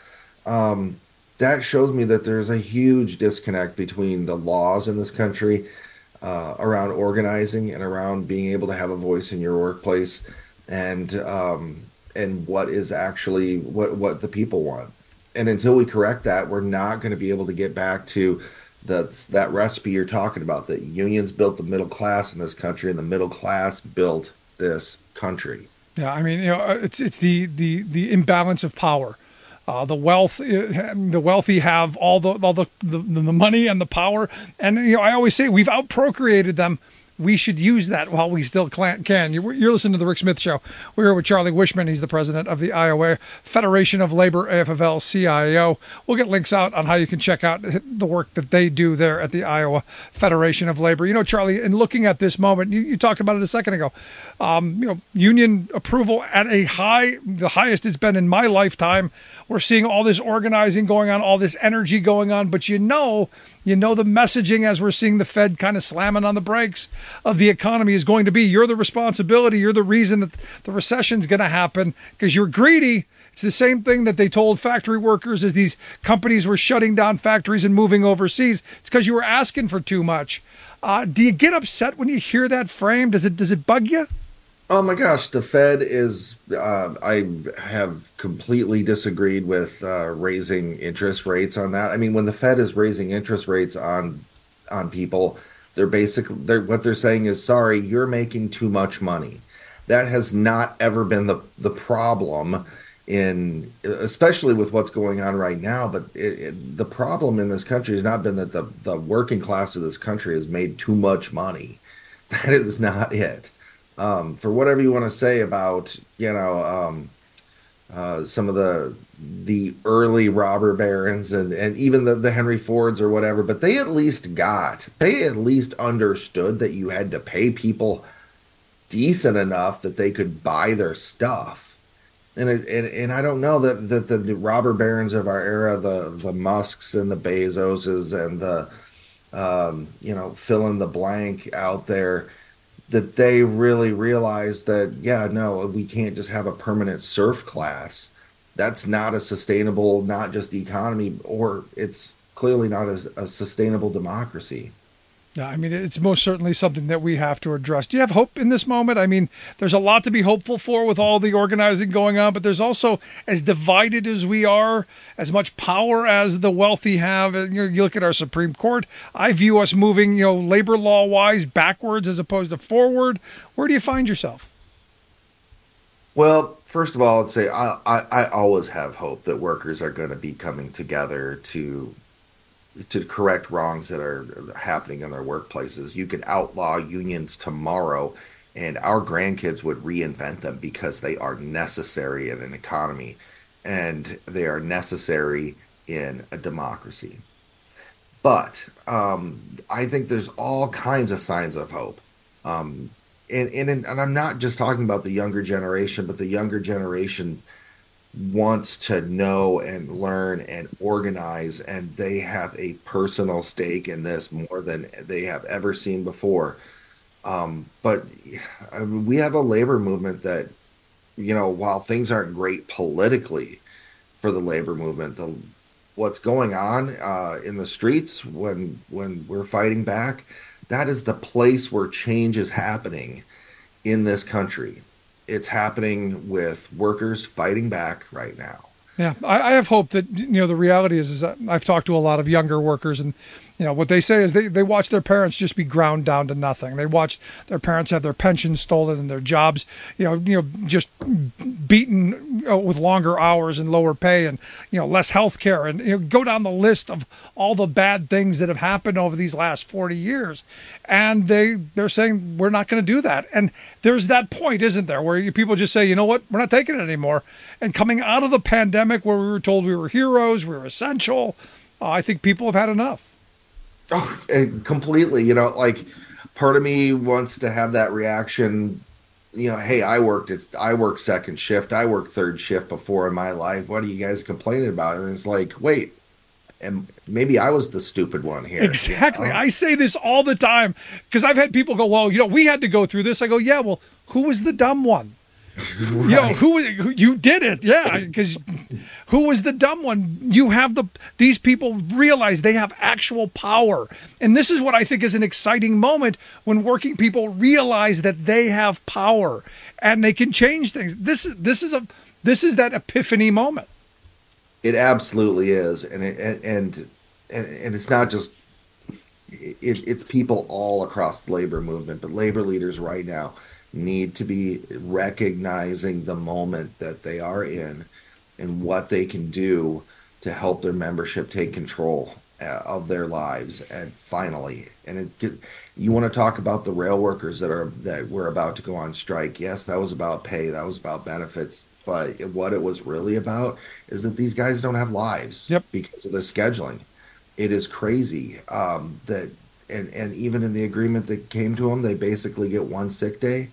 Um, that shows me that there's a huge disconnect between the laws in this country uh, around organizing and around being able to have a voice in your workplace, and um, and what is actually what what the people want. And until we correct that, we're not going to be able to get back to the, that recipe you're talking about, that unions built the middle class in this country, and the middle class built this country. Yeah, I mean, you know, it's it's the the the imbalance of power. Uh, the wealth, the wealthy have all the all the, the the money and the power, and you know, I always say we've outprocreated them. We should use that while we still can. You're, you're listening to The Rick Smith Show. We're here with Charlie Wishman. He's the president of the Iowa Federation of Labor, A F F L C I O. We'll get links out on how you can check out the work that they do there at the Iowa Federation of Labor. You know, Charlie, in looking at this moment, you, you talked about it a second ago, um, you know, union approval at a high, the highest it's been in my lifetime. We're seeing all this organizing going on, all this energy going on, but you know, you know the messaging as we're seeing the Fed kind of slamming on the brakes of the economy is going to be, you're the responsibility, you're the reason that the recession's going to happen because you're greedy. It's the same thing that they told factory workers as these companies were shutting down factories and moving overseas. It's because you were asking for too much. Uh, do you get upset when you hear that frame? Does it does it bug you? Oh my gosh, the Fed is, uh, I have completely disagreed with uh, raising interest rates on that. I mean, when the Fed is raising interest rates on on people, they're basically, they're, what they're saying is, sorry, you're making too much money. That has not ever been the, the problem in, especially with what's going on right now. But it, it, the problem in this country has not been that the, the working class of this country has made too much money. That is not it. Um, for whatever you want to say about, you know, um, uh, some of the the early robber barons and, and even the, the Henry Fords or whatever, but they at least got, they at least understood that you had to pay people decent enough that they could buy their stuff. And it, and, and I don't know that, that the robber barons of our era, the the Musks and the Bezoses and the, um, you know, fill in the blank out there, that they really realized that, yeah, no, we can't just have a permanent serf class. That's not a sustainable, not just economy, or it's clearly not a, a sustainable democracy. Yeah, I mean, it's most certainly something that we have to address. Do you have hope in this moment? I mean, there's a lot to be hopeful for with all the organizing going on, but there's also, as divided as we are, as much power as the wealthy have. You know, you look at our Supreme Court. I view us moving, you know, labor law-wise backwards as opposed to forward. Where do you find yourself? Well, first of all, I'd say I, I, I always have hope that workers are going to be coming together to to correct wrongs that are happening in their workplaces. You could outlaw unions tomorrow and our grandkids would reinvent them because they are necessary in an economy and they are necessary in a democracy. But um, I think there's all kinds of signs of hope. Um, and, and, and I'm not just talking about the younger generation, but the younger generation wants to know and learn and organize, and they have a personal stake in this more than they have ever seen before. Um, but I mean, we have a labor movement that, you know, while things aren't great politically for the labor movement, the, what's going on uh, in the streets when when we're fighting back, that is the place where change is happening in this country. It's happening with workers fighting back right now. Yeah, I, I have hope that, you know, the reality is, is that I've talked to a lot of younger workers, and, you know, what they say is they, they watch their parents just be ground down to nothing. They watch their parents have their pensions stolen and their jobs, you know, you know, just beaten, you know, with longer hours and lower pay and, you know, less health care. And, you know, go down the list of all the bad things that have happened over these last forty years. And they, they're saying, we're not going to do that. And there's that point, isn't there, where you, people just say, you know what, we're not taking it anymore. And coming out of the pandemic where we were told we were heroes, we were essential, uh, I think people have had enough. Oh, completely. You know, like part of me wants to have that reaction, you know, hey, I worked, it's, I worked second shift. I worked third shift before in my life. What are you guys complaining about? And it's like, wait, and maybe I was the stupid one here. Exactly. You know? I say this all the time because I've had people go, well, you know, we had to go through this. I go, yeah, well, who was the dumb one? Right. You know, who, who you did it. Yeah. Because Who was the dumb one? You have the these people realize they have actual power. And this is what I think is an exciting moment when working people realize that they have power and they can change things. This is this is a this is that epiphany moment. It absolutely is. And it, and and and it's not just it, it's people all across the labor movement, but labor leaders right now need to be recognizing the moment that they are in and what they can do to help their membership take control uh, of their lives. And finally, and it, you want to talk about the rail workers that are that were about to go on strike. Yes, that was about pay, that was about benefits, but what it was really about is that these guys don't have lives yep. because of the scheduling. It is crazy um, that and and even in the agreement that came to them, they basically get one sick day.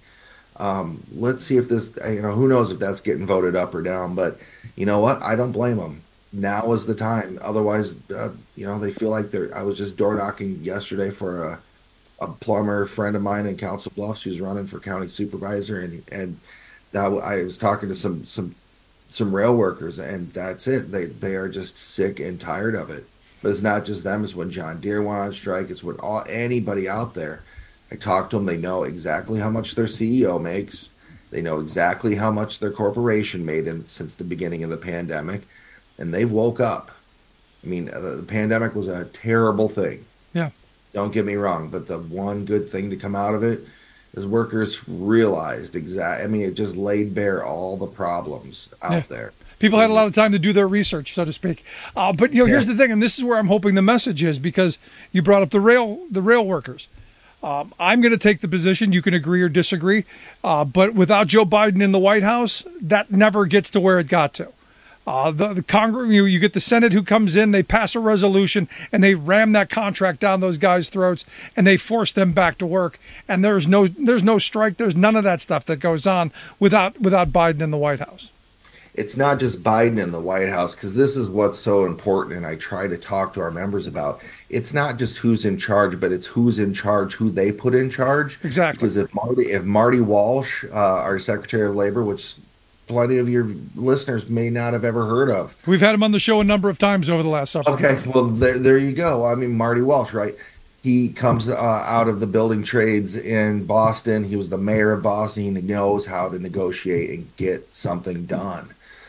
Um, let's see if this, you know, who knows if that's getting voted up or down, but you know what? I don't blame them. Now is the time. Otherwise, uh, you know, they feel like they're, I was just door knocking yesterday for a, a plumber friend of mine in Council Bluffs who's running for county supervisor. And, and that I was talking to some, some, some rail workers, and that's it. They, they are just sick and tired of it, but it's not just them. It's when John Deere went on strike. It's when all, anybody out there. I talked to them. They know exactly how much their C E O makes. They know exactly how much their corporation made in, since the beginning of the pandemic, and they've woke up. I mean, the, the pandemic was a terrible thing. Yeah. Don't get me wrong, but the one good thing to come out of it is workers realized exact. I mean, it just laid bare all the problems out yeah. there. People had a lot of time to do their research, so to speak. Uh, but you know, yeah. here's the thing, and this is where I'm hoping the message is, because you brought up the rail, the rail workers. Um, I'm going to take the position, you can agree or disagree, uh, but without Joe Biden in the White House, that never gets to where it got to. Uh, the, the Congress, you, you get the Senate who comes in, they pass a resolution, and they ram that contract down those guys' throats, and they force them back to work. And there's no there's no strike, there's none of that stuff that goes on without without Biden in the White House. It's not just Biden in the White House, because this is what's so important, and I try to talk to our members about. It's not just who's in charge, but it's who's in charge, who they put in charge. Exactly. Because if Marty, if Marty Walsh, uh, our Secretary of Labor, which plenty of your listeners may not have ever heard of. We've had him on the show a number of times over the last several Okay, months. well, there, there you go. I mean, Marty Walsh, right? He comes uh, out of the building trades in Boston. He was the mayor of Boston. He knows how to negotiate and get something done.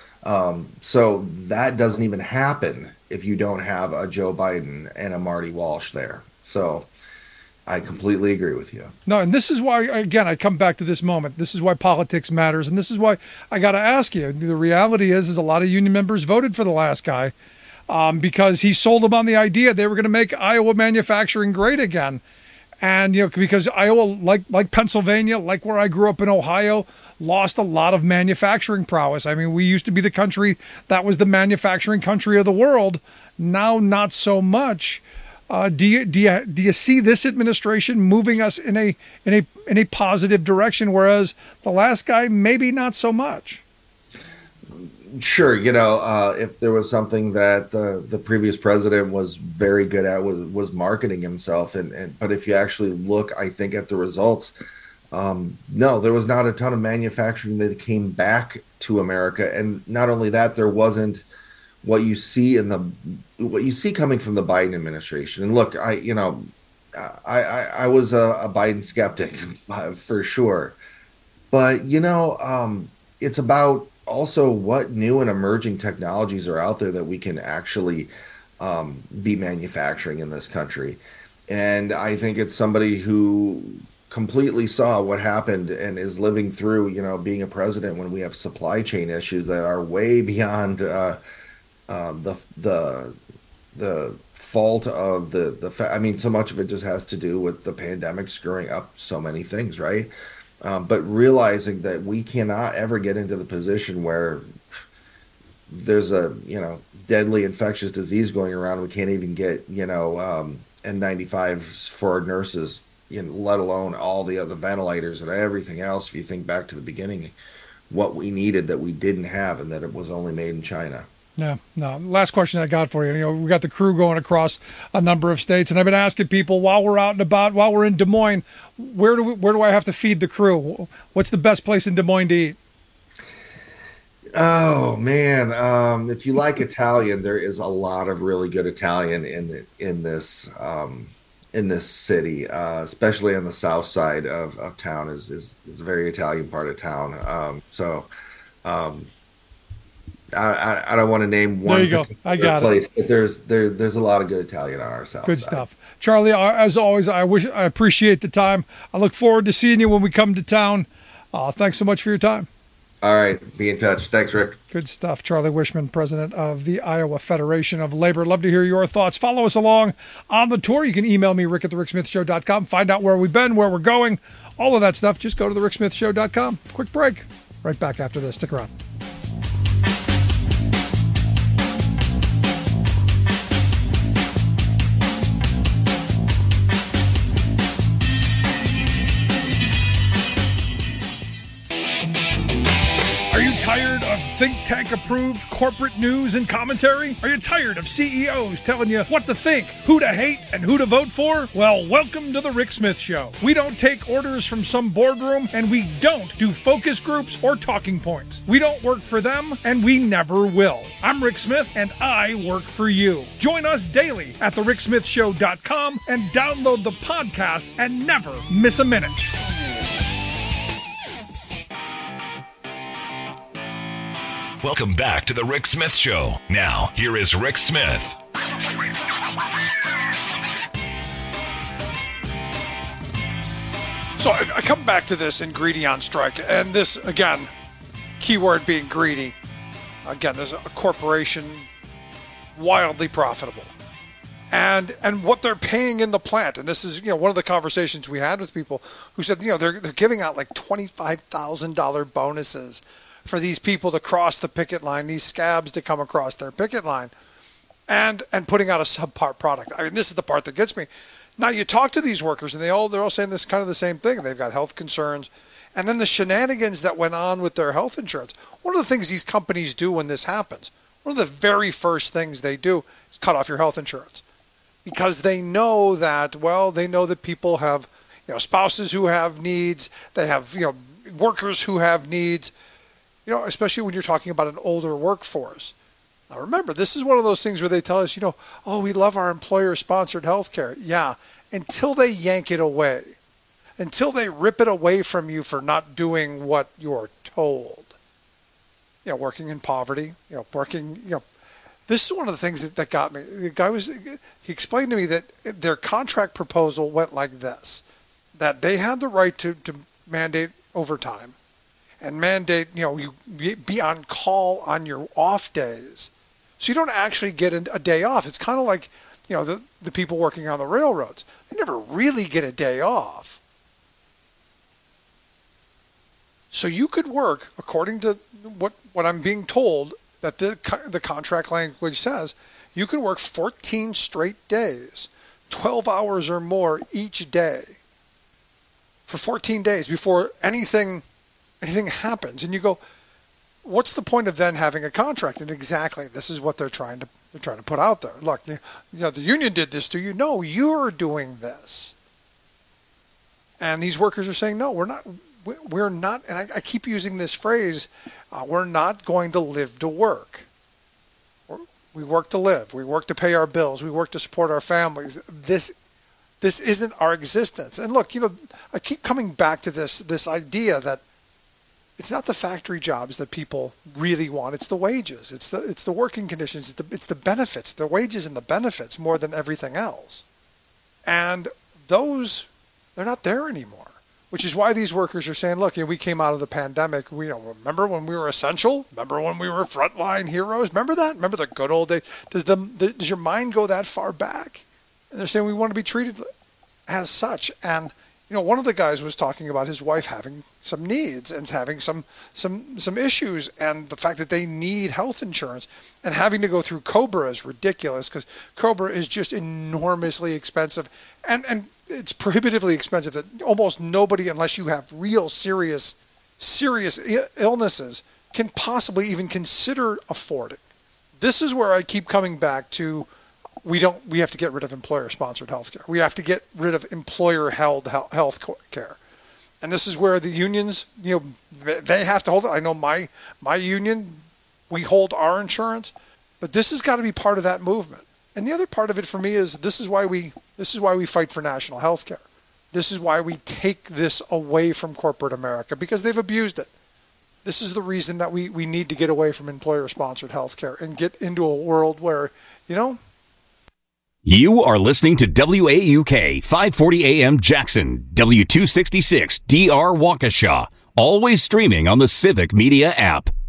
Um, so that doesn't even happen if you don't have a Joe Biden and a Marty Walsh there. So I completely agree with you. No, and this is why, again, I come back to this moment. This is why politics matters. And this is why I got to ask you, the reality is, is a lot of union members voted for the last guy um, because he sold them on the idea they were going to make Iowa manufacturing great again. And, you know, because Iowa, like, like Pennsylvania, like where I grew up in Ohio, lost a lot of manufacturing prowess. I mean, we used to be the country that was the manufacturing country of the world. Now, not so much. Uh, do you do you do you see this administration moving us in a in a in a positive direction, whereas the last guy maybe not so much? Sure, you know, uh, if there was something that uh, the previous president was very good at was was marketing himself, and, and but if you actually look, I think at the results. Um, no, there was not a ton of manufacturing that came back to America. And not only that, there wasn't what you see in the, what you see coming from the Biden administration. And look, I, you know, I, I, I was a, a Biden skeptic for sure, but you know, um, it's about also what new and emerging technologies are out there that we can actually, um, be manufacturing in this country. And I think it's somebody who completely saw what happened and is living through, you know, being a president when we have supply chain issues that are way beyond uh, uh, the the the fault of the the. Fa- I mean, so much of it just has to do with the pandemic screwing up so many things, right? Um, but realizing that we cannot ever get into the position where there's a you know deadly infectious disease going around, we can't even get you know um, N ninety-fives for our nurses. You know, let alone all the other ventilators and everything else. If you think back to the beginning, what we needed that we didn't have, and that it was only made in China. Yeah. No. Last question I got for you. You know, we got the crew going across a number of states, and I've been asking people while we're out and about, while we're in Des Moines, where do we, where do I have to feed the crew? What's the best place in Des Moines to eat? Oh man, um, if you like Italian, there is a lot of really good Italian in in this um, in this city, uh, especially on the south side of, of town. is, is is a very Italian part of town. Um, so um, I, I, I don't want to name one there you go. I got place, it. but there's there there's a lot of good Italian on our south good side. Stuff. Charlie, as always, I wish I appreciate the time. I look forward to seeing you when we come to town. Uh, thanks so much for your time. All right. Be in touch. Thanks, Rick. Good stuff. Charlie Wishman, president of the Iowa Federation of Labor. Love to hear your thoughts. Follow us along on the tour. You can email me, rick at the rick smith show dot com. Find out where we've been, where we're going, all of that stuff. Just go to the rick smith show dot com. Quick break. Right back after this. Stick around. Tired of think tank approved corporate news and commentary? Are you tired of C E Os telling you what to think, who to hate, and who to vote for? Well, welcome to the Rick Smith Show. We don't take orders from some boardroom, and we don't do focus groups or talking points. We don't work for them, and we never will. I'm Rick Smith, and I work for you. Join us daily at the rick smith show dot com and download the podcast and never miss a minute. Welcome back to the Rick Smith Show. Now, here is Rick Smith. So I, I come back to this ingredient strike, and this, again, keyword being greedy. Again, there's a corporation wildly profitable. And and what they're paying in the plant, and this is, you know, one of the conversations we had with people who said, you know, they're they're giving out like twenty-five thousand dollars bonuses for these people to cross the picket line, these scabs to come across their picket line, and and putting out a subpar product. I mean, this is the part that gets me. Now, you talk to these workers, and they all they're all saying this kind of the same thing. They've got health concerns, and then the shenanigans that went on with their health insurance. One of the things these companies do when this happens, one of the very first things they do is cut off your health insurance, because they know that, well, they know that people have, you know, spouses who have needs, they have, you know, workers who have needs. You know, especially when you're talking about an older workforce. Now, remember, this is one of those things where they tell us, you know, oh, we love our employer-sponsored health care. Yeah, until they yank it away, until they rip it away from you for not doing what you're told. You know, working in poverty, you know, working, you know, this is one of the things that, that got me. The guy was, he explained to me that their contract proposal went like this, that they had the right to, to mandate overtime, and mandate, you know, you be on call on your off days. So you don't actually get a day off. It's kind of like, you know, the, the people working on the railroads. They never really get a day off. So you could work, according to what, what I'm being told, that the, the contract language says, you could work fourteen straight days, twelve hours or more each day, for fourteen days before anything... anything happens. And you go, what's the point of then having a contract? And exactly, this is what they're trying to they're trying to put out there. Look, you know, the union did this to you. No, you're doing this. And these workers are saying, no, we're not. We're not. And I, I keep using this phrase. Uh, we're not going to live to work. We're, we work to live. We work to pay our bills. We work to support our families. This. This isn't our existence. And look, you know, I keep coming back to this this idea that it's not the factory jobs that people really want. It's the wages. It's the it's the working conditions. It's the, it's the benefits, the wages and the benefits more than everything else. And those, they're not there anymore, which is why these workers are saying, look, you know, we came out of the pandemic. We, you know, remember when we were essential? Remember when we were frontline heroes? Remember that? Remember the good old days? Does, the, the, does your mind go that far back? And they're saying we want to be treated as such. And you know, one of the guys was talking about his wife having some needs and having some some some issues, and the fact that they need health insurance, and having to go through COBRA is ridiculous, because COBRA is just enormously expensive, and and it's prohibitively expensive that almost nobody, unless you have real serious serious illnesses, can possibly even consider affording. This is where I keep coming back to. We don't. We have to get rid of employer-sponsored health care. We have to get rid of employer-held health care. And this is where the unions, you know, they have to hold it. I know my my union, we hold our insurance, but this has got to be part of that movement. And the other part of it for me is this is why we this is why we fight for national health care. This is why we take this away from corporate America, because they've abused it. This is the reason that we, we need to get away from employer-sponsored health care and get into a world where, you know. You are listening to W A U K five forty A M Jackson, W two sixty-six D R Waukesha, always streaming on the Civic Media app.